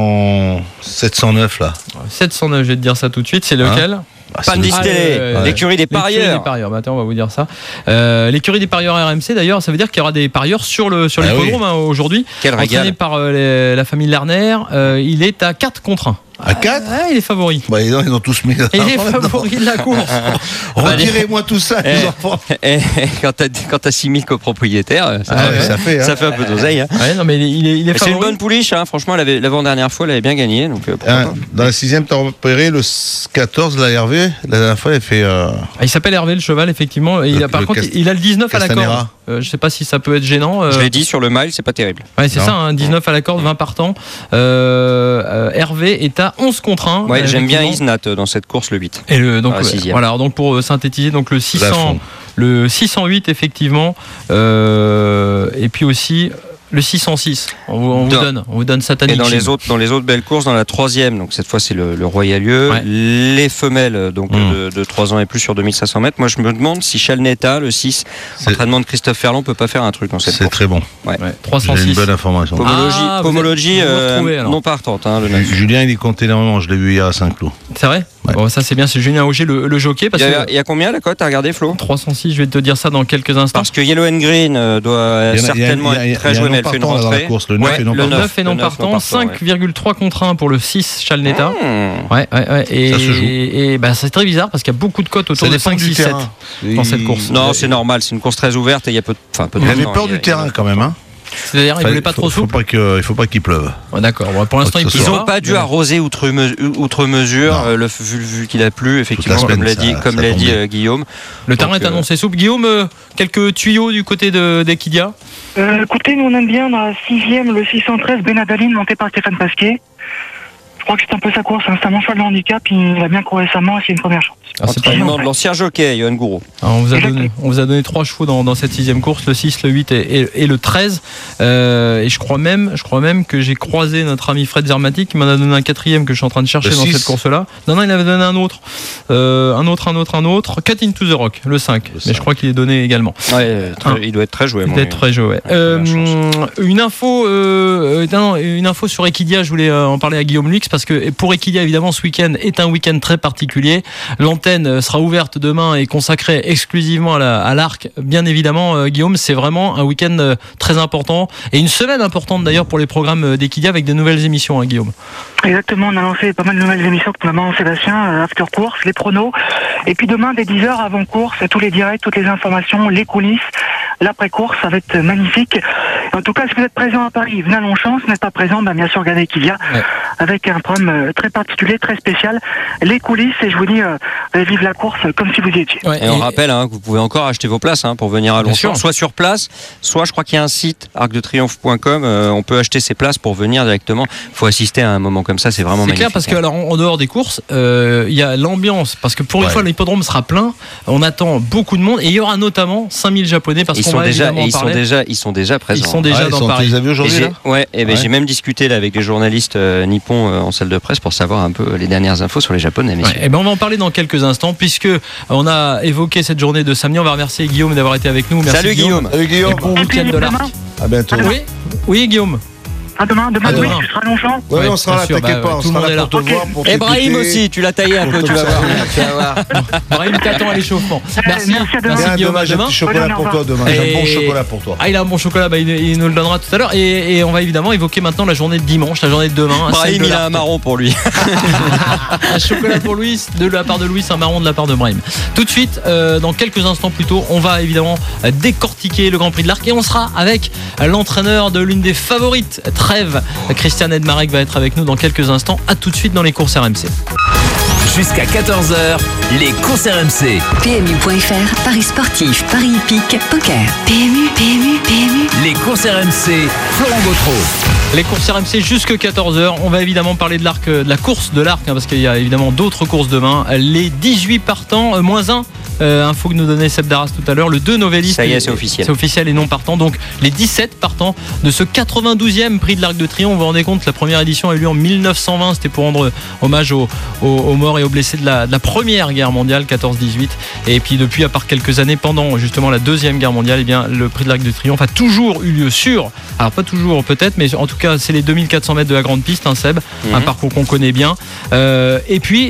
Speaker 4: 709 là
Speaker 3: 709, je vais te dire ça tout de suite. C'est lequel
Speaker 6: Pandistélé, l'écurie des parieurs.
Speaker 3: Attends, on va vous dire ça. L'écurie des parieurs RMC, d'ailleurs, ça veut dire qu'il y aura des parieurs sur l'hippodrome aujourd'hui.
Speaker 6: Quel régal.
Speaker 3: Entraîné par la famille Lerner. Il est à 4 contre 1.
Speaker 4: À 4
Speaker 3: il est favori.
Speaker 4: Ils ont tous mis.
Speaker 3: Il est favori de la course.
Speaker 4: Retirez-moi tout ça, les enfants.
Speaker 6: Quand t'as 6000 copropriétaires, ça fait un peu d'oseille.
Speaker 3: Non, mais il est favori.
Speaker 6: C'est une bonne pouliche, franchement, l'avant-dernière fois, elle avait bien gagné. Donc,
Speaker 4: dans la 6e, tu as repéré le 14, la Hervé. La dernière fois, elle fait.
Speaker 3: Il s'appelle Hervé, le cheval, effectivement. Par contre, il a le 19 à la corde. Je sais pas si ça peut être gênant.
Speaker 6: Je l'ai dit, sur le mile, c'est pas terrible.
Speaker 3: Ouais, c'est ça, 19 à la corde, 20 partants. Hervé est à 11 contre 1.
Speaker 6: Ouais, j'aime bien Isnat dans cette course, le 8.
Speaker 3: Et donc pour synthétiser, donc le 608 effectivement, et puis aussi le 606. On vous donne Satanic.
Speaker 6: Et dans les autres belles courses, dans la 3e, donc cette fois c'est le Royalieu, les femelles donc de 3 ans et plus sur 2500 mètres. Moi je me demande si Chalnetta, le 6, entraînement de Christophe Ferland, peut pas faire un truc dans cette course.
Speaker 4: C'est très bon.
Speaker 3: 306.
Speaker 4: J'ai une bonne information.
Speaker 6: Pomologie non partante. Le 9.
Speaker 4: Julien il y compte énormément, je l'ai vu hier à Saint-Cloud.
Speaker 3: C'est vrai. Bon, ça c'est bien, c'est Julien Auger le jockey.
Speaker 6: Il y a combien la cote à regarder, Flo?
Speaker 3: 306, je vais te dire ça dans quelques instants.
Speaker 6: Parce que Yellow and Green doit certainement être très joué, mais elle fait une rentrée.
Speaker 4: Le 9
Speaker 3: est non partant, 5,3 contre 1 pour le 6 Chalnetta. Et c'est très bizarre parce qu'il y a beaucoup de cotes autour de 5, 6, 7 dans cette course.
Speaker 6: Non, c'est normal, c'est une course très ouverte et il y a peu de.
Speaker 4: Il avait peur du terrain quand même.
Speaker 3: C'est-à-dire, il voulait pas trop souple.
Speaker 4: Il faut pas qu'il pleuve.
Speaker 3: D'accord. Pour l'instant,
Speaker 6: ils n'ont pas dû arroser outre mesure, vu qu'il a plu, effectivement, comme l'a dit Guillaume.
Speaker 3: Le terrain est annoncé souple. Guillaume, quelques tuyaux du côté d'Equidia.
Speaker 8: Écoutez, nous on aime bien dans la 6e le 613 Benadaline monté par Stéphane Pasquier. Je crois que c'est un peu sa course, c'est un bon choix de handicap, il a bien couru récemment et c'est une première chance.
Speaker 6: Entraînement de l'ancien jockey, Johan Gouraud.
Speaker 3: On vous a donné 3 chevaux dans cette 6e course, le 6, le 8 et le 13. Et je crois même que j'ai croisé notre ami Fred Zermatic qui m'en a donné un 4e que je suis en train de chercher dans cette course-là. Non, il avait donné un autre. Un autre. Cut into the Rock, le 5. Mais je crois qu'il est donné également.
Speaker 6: Il doit être très joué.
Speaker 3: Une info sur Equidia, je voulais en parler à Guillaume Lux parce que pour Equidia, évidemment, ce week-end est un week-end très particulier. L'antenne sera ouverte demain et consacrée exclusivement à l'arc. Bien évidemment, Guillaume, c'est vraiment un week-end très important et une semaine importante d'ailleurs pour les programmes d'Equidia avec de nouvelles émissions, Guillaume.
Speaker 8: Exactement, on a lancé pas mal de nouvelles émissions comme maman Sébastien, after course, les pronos. Et puis demain, dès 10h avant course, tous les directs, toutes les informations, les coulisses. l'après-course, ça va être magnifique. En tout cas, si vous êtes présent à Paris, venez à Longchamp. Si vous n'êtes pas présent, bien sûr, regardez qu'il y a, avec un programme très particulier, très spécial, les coulisses, et je vous dis, vive la course comme si vous y étiez.
Speaker 6: Et on rappelle que vous pouvez encore acheter vos places pour venir à Longchamp, soit sur place, soit je crois qu'il y a un site, arcdetriomphe.com, on peut acheter ses places pour venir directement. Il faut assister à un moment comme ça, c'est vraiment magnifique.
Speaker 3: C'est clair, parce que alors, en dehors des courses, il y a l'ambiance, parce que pour une fois, l'hippodrome sera plein, on attend beaucoup de monde, et il y aura notamment 5000 Japonais, parce qu'on va évidemment en parler.
Speaker 6: Ils sont déjà présents.
Speaker 3: Ils sont déjà dans Paris.
Speaker 4: Tu les as vus aujourd'hui là ?
Speaker 6: J'ai même discuté là, avec les journalistes nippons en salle de presse pour savoir un peu les dernières infos sur les Japonais.
Speaker 3: On va en parler dans quelques instants, puisque on a évoqué cette journée de samedi. On va remercier Guillaume d'avoir été avec nous. Merci.
Speaker 6: Salut Guillaume.
Speaker 4: Salut Guillaume.
Speaker 3: Et bon week-end de l'Arc.
Speaker 4: À bientôt.
Speaker 3: Oui Guillaume.
Speaker 8: Demain, oui, tu seras à Longchamp.
Speaker 4: Oui, on sera là, t'inquiète pas, on sera là pour te voir.
Speaker 6: Et Brahim aussi, tu l'as taillé un peu, tu vas voir.
Speaker 3: Brahim t'attend à l'échauffement. Merci Guillaume, à demain.
Speaker 4: J'ai un petit chocolat pour toi demain. J'ai un bon chocolat pour toi.
Speaker 3: Il a un bon chocolat, il nous le donnera tout à l'heure. Et on va évidemment évoquer maintenant la journée de dimanche, la journée de demain.
Speaker 6: Brahim, il a un marron pour lui.
Speaker 3: Un chocolat pour Louis, de la part de Louis, un marron de la part de Brahim. Tout de suite, dans quelques instants plus tôt, on va évidemment décortiquer le Grand Prix de l'Arc, et on sera avec l'entraîneur de l'une des favorites, Trèves. Christian Edmarek va être avec nous dans quelques instants. À tout de suite dans les courses RMC.
Speaker 1: Jusqu'à 14h, les courses RMC.
Speaker 2: PMU.fr, Paris sportif, Paris hippique, poker. PMU.
Speaker 1: Les courses RMC, Florent Gautreau.
Speaker 3: Les courses RMC jusqu'à 14h. On va évidemment parler de l'Arc, de la course de l'Arc, parce qu'il y a évidemment d'autres courses demain. Les 18 partants, moins 1. Info que nous donnait Seb Darras tout à l'heure, le 2 Noveliste.
Speaker 6: Ça y est, c'est officiel.
Speaker 3: C'est officiel et non partant. Donc les 17 partants de ce 92e prix de l'Arc de Triomphe. Vous vous rendez compte, la première édition a eu lieu en 1920. C'était pour rendre hommage aux morts et aux blessés de la Première Guerre mondiale, 14-18. Et puis depuis, à part quelques années, pendant justement la Deuxième Guerre mondiale, le prix de l'Arc de Triomphe a toujours eu lieu sur, alors pas toujours peut-être, mais en tout cas c'est les 2400 mètres de la grande piste, Seb, un parcours qu'on connaît bien. Et puis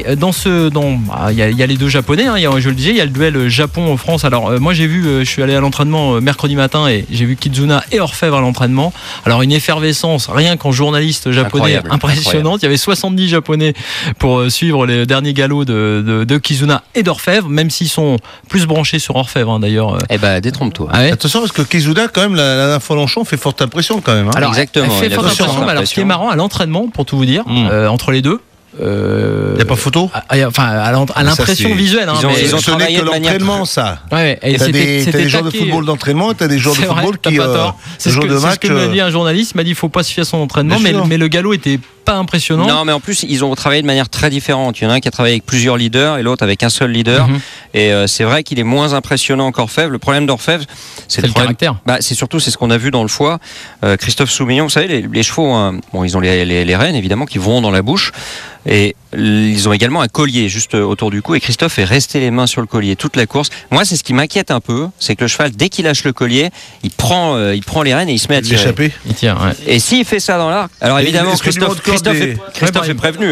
Speaker 3: il y a les deux Japonais, je le disais, il y a le duel Japon-France. Alors moi j'ai vu, je suis allé à l'entraînement mercredi matin, et j'ai vu Kizuna et Orfèvre à l'entraînement. Alors une effervescence, rien qu'en journaliste japonais, impressionnante. Il y avait 70 Japonais pour suivre les derniers galops de Kizuna et d'Orfèvre, même s'ils sont plus branchés sur Orfèvre d'ailleurs.
Speaker 6: Détrompe-toi.
Speaker 4: Attention, parce que Kizuna, quand même, la dernière fois Longchamp fait forte impression quand même.
Speaker 3: Alors,
Speaker 6: exactement.
Speaker 3: Elle fait forte impression, mais alors ce qui est marrant à l'entraînement, pour tout vous dire, entre les deux,
Speaker 4: il n'y a pas photo,
Speaker 3: à l'impression visuelle.
Speaker 4: Ils ont travaillé que l'entraînement, ça.
Speaker 3: Ouais,
Speaker 4: t'as des joueurs de football d'entraînement, et t'as des joueurs de football qui
Speaker 3: c'est ce que m'a dit un journaliste. Il m'a dit qu'il ne faut pas se fier à son entraînement, mais le galop était pas impressionnant.
Speaker 6: Non, mais en plus ils ont travaillé de manière très différente. Il y en a un qui a travaillé avec plusieurs leaders et l'autre avec un seul leader. Et c'est vrai qu'il est moins impressionnant qu'Orfèvre. Le problème d'Orfèvre, c'est le
Speaker 3: caractère.
Speaker 6: C'est surtout ce qu'on a vu dans le foie. Christophe Soumillon, vous savez, les chevaux, ils ont les rênes évidemment qui vont dans la bouche. Et ils ont également un collier juste autour du cou, et Christophe est resté les mains sur le collier toute la course. Moi, c'est ce qui m'inquiète un peu, c'est que le cheval, dès qu'il lâche le collier, il prend les rênes et il se met à tirer.
Speaker 3: Il tire. Ouais.
Speaker 6: Et s'il fait ça dans l'Arc, alors évidemment Christophe est prévenu.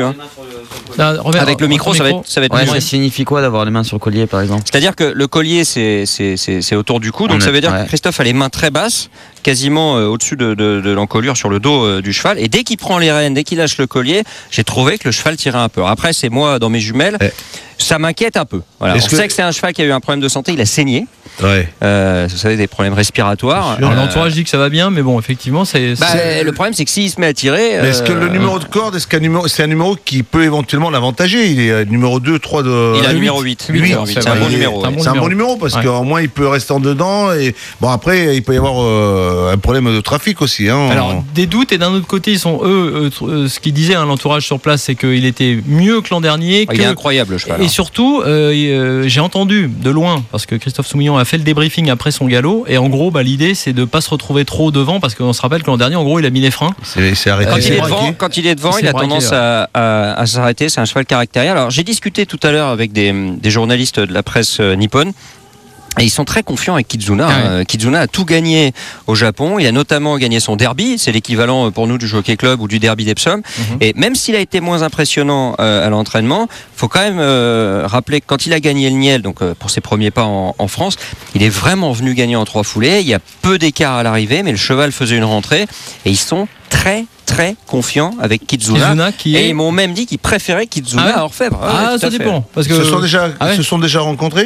Speaker 6: Avec le micro, ça va être.
Speaker 5: Ça signifie quoi d'avoir les mains sur le collier, par exemple?
Speaker 6: C'est-à-dire que le collier, c'est autour du cou, donc ça veut dire que Christophe a les mains très basses, quasiment au-dessus de l'encolure sur le dos du cheval. Et dès qu'il prend les rênes, dès qu'il lâche le collier, j'ai trouvé que le cheval tirait un peu. Après, c'est moi dans mes jumelles, ça m'inquiète un peu. Voilà. On sait que c'est un cheval qui a eu un problème de santé, il a saigné. Vous savez, des problèmes respiratoires.
Speaker 3: L'entourage dit que ça va bien, mais bon, effectivement,
Speaker 6: le problème, c'est que s'il se met à tirer.
Speaker 4: Est-ce que le numéro de corde, c'est un numéro qui peut éventuellement l'avantager? Il est numéro 2, 3 de.
Speaker 6: Il a numéro 8.
Speaker 4: C'est un bon numéro. C'est un bon numéro parce qu'au moins il peut rester en dedans. Et bon, après, il peut y avoir un problème de trafic aussi.
Speaker 3: Alors, des doutes, et d'un autre côté, ils sont ce qu'ils disaient, l'entourage sur place, c'est qu'il était mieux que l'an dernier.
Speaker 6: Il est incroyable, le cheval.
Speaker 3: Et surtout, j'ai entendu de loin, parce que Christophe Soumillon a fait le débriefing après son galop, et en gros, l'idée, c'est de ne pas se retrouver trop devant, parce qu'on se rappelle que l'an dernier, en gros, il a mis les freins.
Speaker 4: C'est arrêté.
Speaker 6: Quand il est devant, il a tendance à s'arrêter. C'est un cheval caractériel. Alors, j'ai discuté tout à l'heure avec des journalistes de la presse nippone. Et ils sont très confiants avec Kizuna. Kizuna a tout gagné au Japon. Il a notamment gagné son derby. C'est l'équivalent pour nous du Jockey Club ou du derby d'Epsom. Et même s'il a été moins impressionnant à l'entraînement, faut quand même rappeler que quand il a gagné le Niel, donc pour ses premiers pas en France, il est vraiment venu gagner en 3 foulées. Il y a peu d'écart à l'arrivée, mais le cheval faisait une rentrée. Et ils sont très confiant avec Kizuna, et ils m'ont même dit qu'ils préféraient Kizuna à Orfèvre.
Speaker 3: Ça dépend. Parce que
Speaker 4: se sont déjà rencontrés.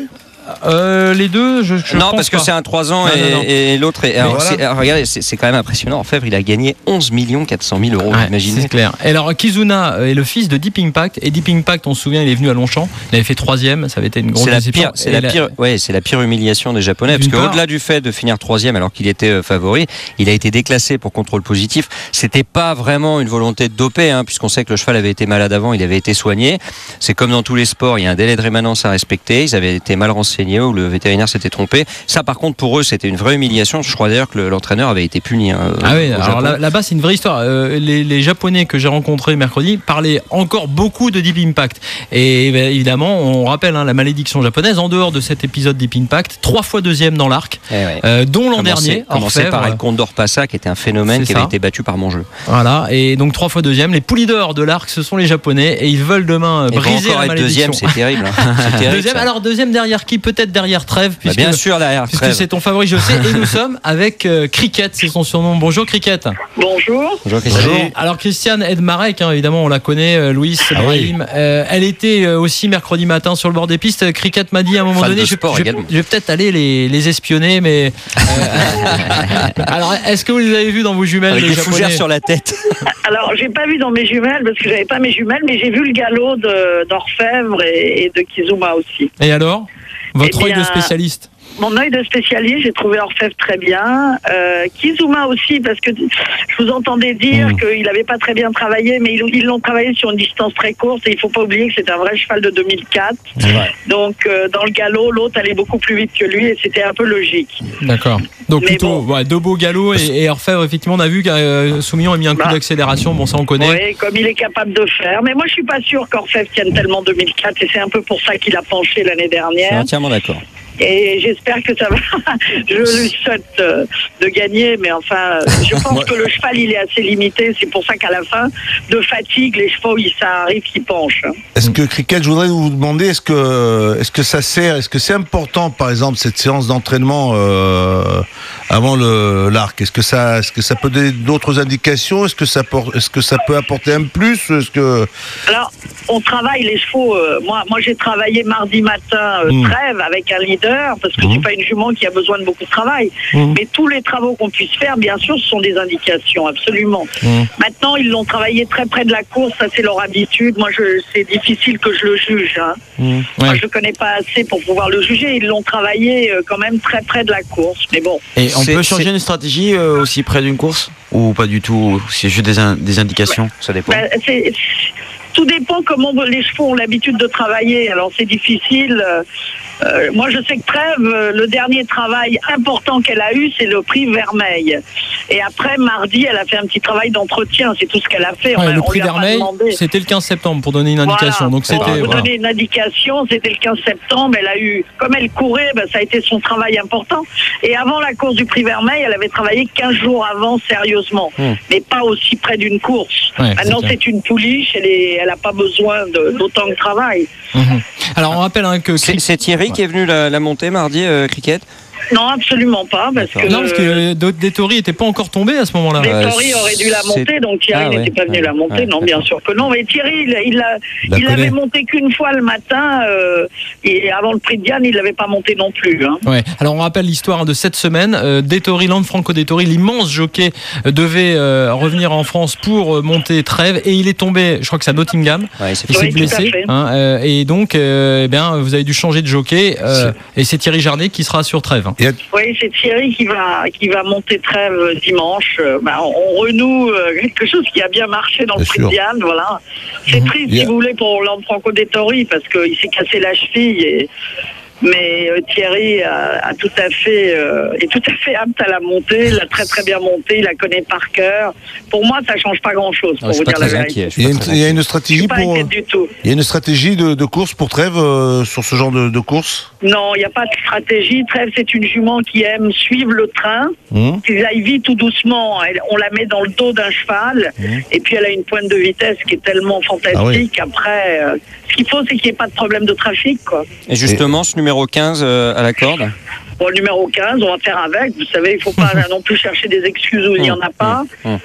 Speaker 3: Les deux, je
Speaker 6: non,
Speaker 3: pense
Speaker 6: parce que
Speaker 3: pas.
Speaker 6: c'est un 3 ans et l'autre est. Alors, regardez, c'est quand même impressionnant. Orfèvre, il a gagné 11 400 000 euros. Imaginez.
Speaker 3: C'est clair. Et alors, Kizuna est le fils de Deep Impact. Et Deep Impact, on se souvient, il est venu à Longchamp. Il avait fait 3e. Ça avait été une grosse déception.
Speaker 6: C'est la pire humiliation des Japonais. Parce qu'au-delà du fait de finir 3e alors qu'il était favori, il a été déclassé pour contrôle positif. C'était pas vraiment une volonté de doper, puisqu'on sait que le cheval avait été malade avant, il avait été soigné. C'est comme dans tous les sports, il y a un délai de rémanence à respecter. Ils avaient été mal renseignés ou le vétérinaire s'était trompé. Ça, par contre, pour eux, c'était une vraie humiliation. Je crois d'ailleurs que l'entraîneur avait été puni.
Speaker 3: Alors là-bas, c'est une vraie histoire. Les Japonais que j'ai rencontrés mercredi parlaient encore beaucoup de Deep Impact. Et évidemment, on rappelle la malédiction japonaise. En dehors de cet épisode Deep Impact, 3 fois 2e dans l'arc, dont l'an dernier.
Speaker 6: Commencé par El Condor Passa, qui était un phénomène qui avait été battu par Monjeu.
Speaker 3: Voilà, et donc 3 fois 2e. Les poulies d'or de l'arc, ce sont les Japonais, et ils veulent demain briser la malédiction.
Speaker 6: 2e, c'est terrible. C'est terrible.
Speaker 3: Deuxième derrière qui? Peut-être derrière Trèves,
Speaker 6: bien sûr derrière Trèves.
Speaker 3: Puisque c'est ton favori, je sais. Et nous sommes avec Cricket, c'est son surnom. Bonjour Cricket.
Speaker 10: Bonjour.
Speaker 6: Bonjour Christiane.
Speaker 3: Alors Christiane Edmarek, évidemment on la connaît, Louis Brahim. Elle était aussi mercredi matin sur le bord des pistes. Cricket m'a dit à un moment donné, je vais peut-être aller les espionner, mais alors est-ce que vous les avez vus dans vos jumelles?
Speaker 6: Avec des fougères sur la tête.
Speaker 10: Alors j'ai pas vu dans mes jumelles parce que j'avais pas mes jumelles, mais j'ai vu le galop d'Orfèvre et de Kizuna aussi.
Speaker 3: Et alors, votre œil de spécialiste?
Speaker 10: Mon œil de spécialiste, j'ai trouvé Orfèvre très bien. Kizuna aussi, parce que je vous entendais dire qu'il n'avait pas très bien travaillé, mais ils l'ont travaillé sur une distance très courte et il ne faut pas oublier que c'est un vrai cheval de 2004. Donc dans le galop, l'autre allait beaucoup plus vite que lui et c'était un peu logique.
Speaker 3: D'accord. Donc mais plutôt deux beaux galops et Orfèvre, effectivement, on a vu que Soumillon a mis un coup d'accélération. Bon, ça on connaît.
Speaker 10: Oui, comme il est capable de faire. Mais moi je suis pas sûr qu'Orfèvre tienne tellement 2004 et c'est un peu pour ça qu'il a penché l'année dernière.
Speaker 6: Je suis entièrement d'accord.
Speaker 10: Et j'espère que ça va. Je lui souhaite de gagner, mais enfin, je pense que le cheval il est assez limité. C'est pour ça qu'à la fin, de fatigue, les chevaux, ça arrive qu'ils penchent.
Speaker 4: Est-ce que Cricket, je voudrais vous demander, est-ce que ça sert, est-ce que c'est important, par exemple, cette séance d'entraînement avant l'arc? Est-ce que ça peut donner d'autres indications? Est-ce que ça peut apporter un plus?
Speaker 10: Alors, on travaille les chevaux. Moi, j'ai travaillé mardi matin Trèves avec un leader. Parce que c'est pas une jument qui a besoin de beaucoup de travail. Mais tous les travaux qu'on puisse faire, bien sûr, ce sont des indications, absolument. Maintenant, ils l'ont travaillé très près de la course, ça c'est leur habitude. Moi, c'est difficile que je le juge. Moi, je le connais pas assez pour pouvoir le juger. Ils l'ont travaillé quand même très près de la course. Mais bon.
Speaker 5: Et on peut changer une stratégie aussi près d'une course? Ou pas du tout? C'est juste des indications? Ça dépend.
Speaker 10: Tout dépend comment les chevaux ont l'habitude de travailler. Alors c'est difficile. Moi je sais que Trèves, le dernier travail important qu'elle a eu, c'est le prix Vermeil. Et après mardi, elle a fait un petit travail d'entretien. C'est tout ce qu'elle a fait.
Speaker 3: Le prix Vermeil, c'était le 15 septembre pour donner une indication. Donc
Speaker 10: pour donner une indication, c'était le 15 septembre. Elle a eu, comme elle courait, ça a été son travail important. Et avant la course du prix Vermeil, elle avait travaillé 15 jours avant sérieusement, mais pas aussi près d'une course. Maintenant c'est une pouliche, elle n'a pas besoin d'autant de travail.
Speaker 3: Alors on rappelle que
Speaker 6: c'est Thierry qui est venu la monter mardi, Cricket?
Speaker 10: Non, absolument pas. Parce que
Speaker 3: Dettori n'était pas encore tombé à ce moment-là.
Speaker 10: Dettori aurait dû la monter, donc Thierry n'était pas venu la monter. Non, bien sûr que non. Mais Thierry, il l'avait monté qu'une fois le matin. Et avant le prix de Diane, il ne l'avait pas monté non plus.
Speaker 3: Alors on rappelle l'histoire de cette semaine. Dettori, Lanfranco Dettori, l'immense jockey, devait revenir en France pour monter Trèves. Et il est tombé, je crois que c'est à Nottingham. Il s'est blessé. Et donc, vous avez dû changer de jockey. Et c'est Thierry Jarnet qui sera sur Trèves.
Speaker 10: Oui, c'est Thierry qui va monter Trèves dimanche. On renoue quelque chose qui a bien marché dans le prix de Diane. Voilà. C'est triste, si vous voulez, pour Lanfranco Dettori parce qu'il s'est cassé la cheville. Mais Thierry est tout à fait apte à la monter. Il l'a très très bien montée. Il la connaît par cœur. Pour moi, ça change pas grand chose. Pour vous dire la vérité.
Speaker 4: Il y a une stratégie Il y a une stratégie de course pour Trèves sur ce genre de course?
Speaker 10: Non, il n'y a pas de stratégie. Trèves, c'est une jument qui aime suivre le train, qui aille vite ou doucement. On la met dans le dos d'un cheval, et puis elle a une pointe de vitesse qui est tellement fantastique. Après, ce qu'il faut, c'est qu'il n'y ait pas de problème de trafic, quoi.
Speaker 6: Et justement, ce numéro 15 à la corde?
Speaker 10: Bon, le numéro 15, on va faire avec. Vous savez, il ne faut pas non plus chercher des excuses où il n'y en a pas.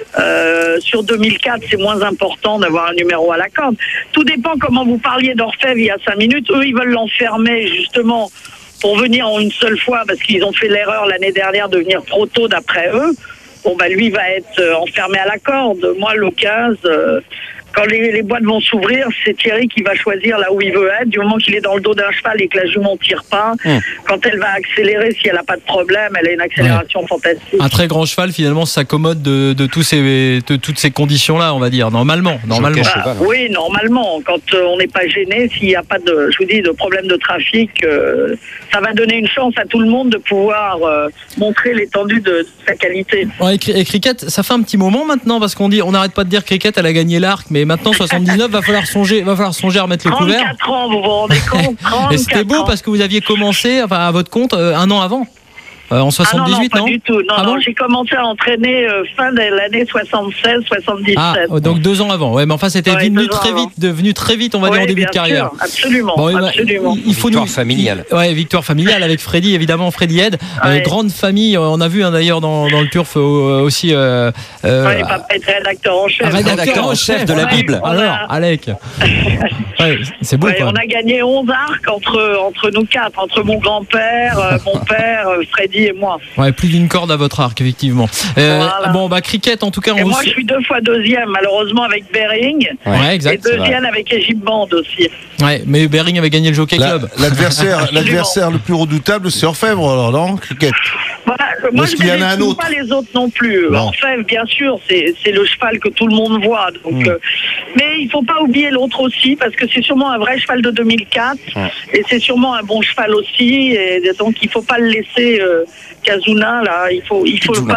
Speaker 10: Sur 2004, c'est moins important d'avoir un numéro à la corde. Tout dépend comment vous parliez d'Orfèvre il y a 5 minutes. Eux, ils veulent l'enfermer, justement, pour venir en une seule fois, parce qu'ils ont fait l'erreur l'année dernière de venir trop tôt d'après eux, bon bah lui va être enfermé à la corde. Moi, le 15... quand les boîtes vont s'ouvrir, c'est Thierry qui va choisir là où il veut être. Du moment qu'il est dans le dos d'un cheval et que la jument tire pas, quand elle va accélérer, si elle n'a pas de problème, elle a une accélération fantastique.
Speaker 3: Un très grand cheval, finalement, s'accommode de toutes ces conditions-là, on va dire, normalement.
Speaker 10: Oui, normalement. Quand on n'est pas gêné, s'il n'y a pas de problème de trafic, ça va donner une chance à tout le monde de pouvoir montrer l'étendue de sa qualité.
Speaker 3: Ouais, et Cricket, ça fait un petit moment maintenant, parce qu'on n'arrête pas de dire Cricket, elle a gagné l'Arc, mais maintenant 79, va falloir songer à remettre le couvert.
Speaker 10: 34 ans, vous vous rendez compte?
Speaker 3: Et c'était beau parce que vous aviez commencé à votre compte un an avant. En 78,
Speaker 10: non, pas du tout. Non, j'ai commencé à entraîner fin de l'année 76-77.
Speaker 3: Ah, donc 2 ans avant. Ouais, mais enfin, c'était devenu très vite, on va dire, en début de carrière.
Speaker 10: Sûr, absolument. Bon, absolument.
Speaker 6: Victoire familiale.
Speaker 3: Ouais, victoire familiale avec Freddy, évidemment, Freddy Head. Grande famille, on a vu d'ailleurs dans le turf aussi.
Speaker 10: Papa est rédacteur en chef.
Speaker 6: Rédacteur en chef de la Bible.
Speaker 3: Alors, Alec. C'est beau.
Speaker 10: On a gagné 11 arcs entre nous 4, entre mon grand-père, mon père, Freddy et moi.
Speaker 3: Ouais, plus d'une corde à votre arc, effectivement.
Speaker 10: Voilà.
Speaker 3: Bon, Cricket, en tout cas.
Speaker 10: Moi, je suis 2 fois deuxième, malheureusement, avec Bering.
Speaker 3: Ouais, exact.
Speaker 10: Et deuxième avec Egypt Band aussi.
Speaker 3: Ouais, mais Bering avait gagné le Jockey Club.
Speaker 4: L'adversaire le plus redoutable, c'est Orfèvre, alors, non, Cricket?
Speaker 10: Voilà, moi, je ne connais pas les autres non plus. Orfèvre, bien sûr, c'est le cheval que tout le monde voit. Donc, mais il ne faut pas oublier l'autre aussi, parce que c'est sûrement un vrai cheval de 2004. Et c'est sûrement un bon cheval aussi. Et donc, il ne faut pas le laisser... Kazuna, là, il faut pas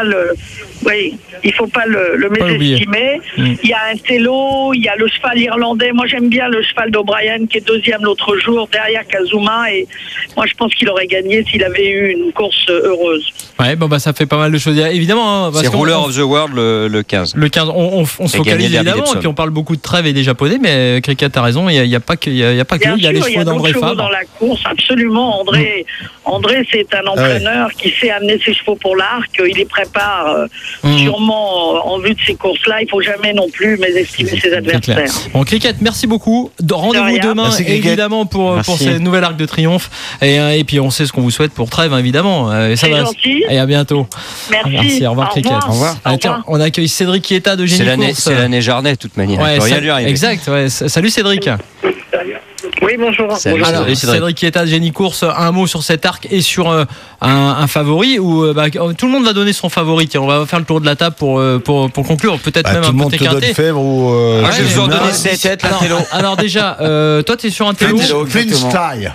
Speaker 10: le mésestimer. Il y a un Tello, il y a le cheval irlandais. Moi, j'aime bien le cheval d'O'Brien qui est deuxième l'autre jour derrière Kazuma, et moi, je pense qu'il aurait gagné s'il avait eu une course heureuse.
Speaker 3: Ouais, ça fait pas mal de choses. Évidemment,
Speaker 6: c'est Ruler of the World le 15.
Speaker 3: Le 15, on se focalise évidemment, et puis on parle beaucoup de trêve et des Japonais, mais Cricket a raison, il n'y a pas que, il y a les chevaux d'André Fabre.
Speaker 10: Dans la course, absolument. André, c'est un entraîneur qui sait amener ses chevaux pour l'arc, il les prépare sûrement en vue de ces courses-là. Il ne faut jamais non plus mésestimer ses adversaires.
Speaker 3: Bon, Cricket, merci beaucoup. Rendez-vous demain, évidemment, pour ces nouvelles arcs de triomphe. Et puis on sait ce qu'on vous souhaite pour trêve, évidemment.
Speaker 10: C'est gentil.
Speaker 3: Et à bientôt.
Speaker 10: Merci.
Speaker 3: Au revoir, Cricket.
Speaker 10: Au revoir.
Speaker 3: Tiens, on accueille Cédric Chieta de Génie Course.
Speaker 6: C'est l'année Jarnet, de toute manière.
Speaker 3: Exact. Ouais. Salut Cédric.
Speaker 8: Oui, bonjour.
Speaker 3: Alors, Cédric Chieta de Génie Course, un mot sur cet arc et sur un favori où tout le monde va donner son favori. Tiens, on va faire le tour de la table pour conclure. Peut-être même un côté quinté.
Speaker 4: Fèvre ou
Speaker 6: je vais vous donner 7.
Speaker 3: Alors déjà, toi tu es sur un télo.
Speaker 4: Flintshire.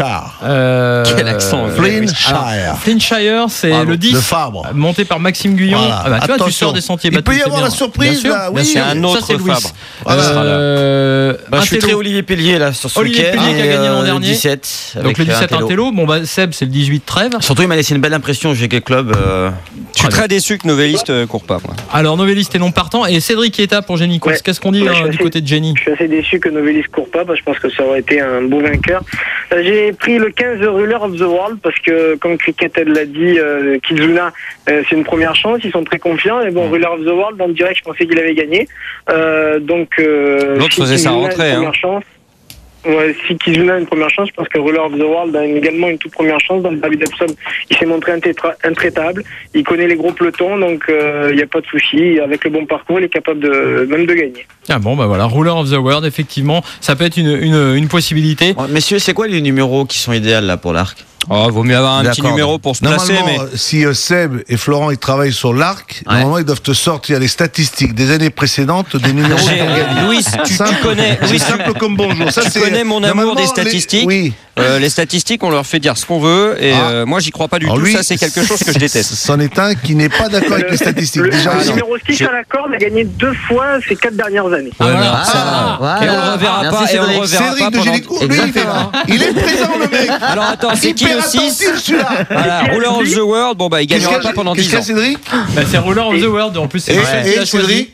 Speaker 6: Quel accent.
Speaker 3: Flintshire, c'est le 10
Speaker 4: de Fabre,
Speaker 3: monté par Maxime Guyon.
Speaker 4: Voilà.
Speaker 3: Tu vois, tu sors des sentiers battus.
Speaker 4: Il peut y avoir la surprise là. Oui,
Speaker 6: c'est un autre Fabre.
Speaker 3: Je
Speaker 5: suis très Olivier Pellier là sur ce
Speaker 3: Olivier Pellier qui a gagné l'an dernier.
Speaker 5: 17.
Speaker 3: Donc le 17 un télo. Bon Seb c'est le 18 trêve.
Speaker 5: Surtout il m'a laissé une belle impression au GK Club.
Speaker 6: Je suis très déçu que Novelliste court pas. Moi.
Speaker 3: Alors Novelliste est non partant et Cédric Chieta pour Génie Course. Qu'est-ce qu'on dit du côté de Génie?
Speaker 8: Je suis assez déçu que Novelliste court pas, parce que je pense que ça aurait été un beau vainqueur. J'ai pris le 15 Ruler of the World parce que comme Cricket l'a dit, Kizuna c'est une première chance, ils sont très confiants. Et bon, Ruler of the World, dans le direct, je pensais qu'il avait gagné.
Speaker 6: L'autre faisait sa rentrée.
Speaker 8: Ouais, si Kizuna a une première chance, je pense que Ruler of the World a également une toute première chance. Dans le David Epsom, il s'est montré intraitable. Il connaît les gros pelotons, donc il n'y a pas de souci. Avec le bon parcours, il est capable même de gagner.
Speaker 3: Ah bon, voilà, Ruler of the World, effectivement, ça peut être une possibilité.
Speaker 5: Messieurs, c'est quoi les numéros qui sont idéaux là pour l'arc?
Speaker 6: Vaut mieux avoir un petit numéro pour se placer. Mais
Speaker 4: si Seb et Florent ils travaillent sur l'arc, normalement ils doivent te sortir les statistiques des années précédentes des numéros qu'ils ont gagnés.
Speaker 6: Louis, tu connais.
Speaker 4: C'est simple comme bonjour. Ça,
Speaker 6: tu connais mon amour des statistiques.
Speaker 4: Oui.
Speaker 6: Les statistiques, on leur fait dire ce qu'on veut. Et moi, j'y crois pas du tout. Ça, c'est quelque chose que je déteste.
Speaker 4: C'en est un qui n'est pas d'accord avec les statistiques.
Speaker 8: Le numéro 6 à la corde a gagné 2 fois ces 4 dernières années.
Speaker 6: Et on le reverra pas.
Speaker 4: Cédric de Génie Course, il est présent, le mec.
Speaker 6: Alors attends, c'est qui le 6? Voilà, Ruler of the World. Bon, il gagnera pas pendant 10 ans.
Speaker 4: Cédric?
Speaker 3: C'est Ruler of the World. En plus, c'est
Speaker 4: et Cédric.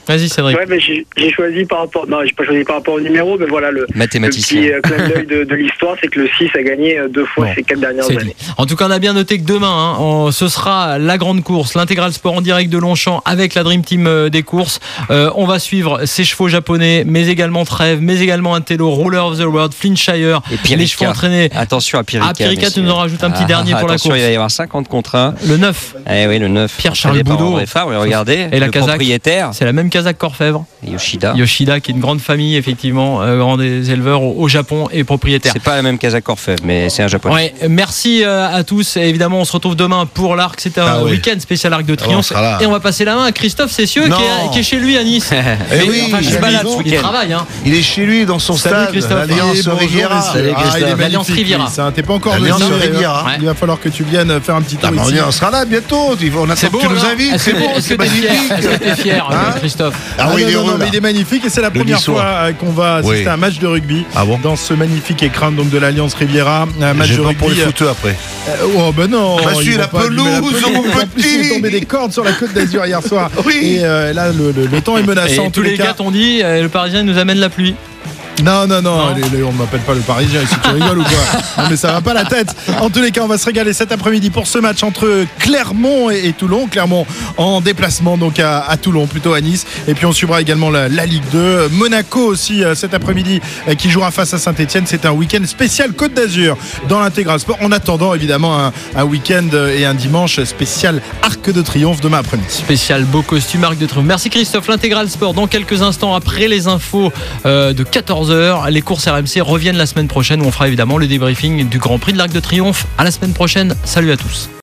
Speaker 3: Vas-y, Cédric.
Speaker 9: Ouais, mais j'ai choisi par rapport. Non, j'ai pas choisi par rapport au numéro, mais voilà le petit clin d'œil de l'histoire, c'est que le 6 a gagné 2 fois ces 4 dernières années.
Speaker 3: En tout cas, on a bien noté que demain, ce sera la grande course, l'intégral sport en direct de Longchamp avec la Dream Team des courses. On va suivre ces chevaux japonais, mais également Trèves, mais également un Tello, Ruler of the World, Flintshire, les chevaux entraînés.
Speaker 6: Attention à Pirica.
Speaker 3: Pirica, tu nous en rajoutes un petit dernier pour la course.
Speaker 6: Il va y avoir 50 contre 1.
Speaker 3: Le 9.
Speaker 6: Eh oui, le 9.
Speaker 3: Pierre-Charles Boudot.
Speaker 6: Regardez.
Speaker 3: Et la Kazakh.
Speaker 6: Propriétaire.
Speaker 3: C'est la même Kazakh qu'Orfèvre.
Speaker 6: Yoshida,
Speaker 3: qui est une grande famille, effectivement, grand des éleveurs au Japon et propriétaire.
Speaker 6: C'est pas la même Kazakh qu'Orfèvre, mais c'est un japonais.
Speaker 3: Ouais, merci à tous. Et évidemment, on se retrouve demain pour l'Arc. C'était un week-end spécial Arc de Triomphe. Et on va passer la main à Christophe Cessieux qui est chez lui à Nice.
Speaker 4: Il se balade ce week-end.
Speaker 3: Il travaille.
Speaker 4: Il est chez lui dans son stade. L'Alliance Riviera.
Speaker 3: L'Alliance Riviera.
Speaker 11: T'es pas encore venu. Il va falloir que tu viennes faire un petit tour ici.
Speaker 4: On sera là bientôt. On attend que tu nous invites.
Speaker 3: C'est bon. Est-ce que t'es fier, Christophe?
Speaker 11: Ah oui, il est magnifique et c'est la première fois qu'on va assister à un match de rugby dans ce magnifique écran donc de l'Alliance Riviera. Un match de rugby
Speaker 4: pour les footeux après.
Speaker 11: Oh ben non.
Speaker 4: La pelouse, mon petit.
Speaker 11: Il est tombé des cordes sur la Côte d'Azur hier soir. Et là, le temps est menaçant.
Speaker 3: Et tous les gars t'ont dit, le Parisien nous amène la pluie.
Speaker 11: Non, on m'appelle pas le Parisien ici, tu rigoles ou quoi? Non, mais ça va pas la tête. En tous les cas, on va se régaler cet après-midi pour ce match entre Clermont et Toulon. Clermont en déplacement donc à Toulon, plutôt à Nice. Et puis on suivra également la Ligue 2. Monaco aussi cet après-midi qui jouera face à Saint-Etienne. C'est un week-end spécial Côte d'Azur dans l'Intégral Sport. En attendant évidemment un week-end et un dimanche spécial Arc de Triomphe demain après-midi.
Speaker 3: Spécial beau costume Arc de Triomphe. Merci Christophe. L'Intégral Sport dans quelques instants après les infos de 14h. Les courses RMC reviennent la semaine prochaine où on fera évidemment le débriefing du Grand Prix de l'Arc de Triomphe. À la semaine prochaine. Salut à tous.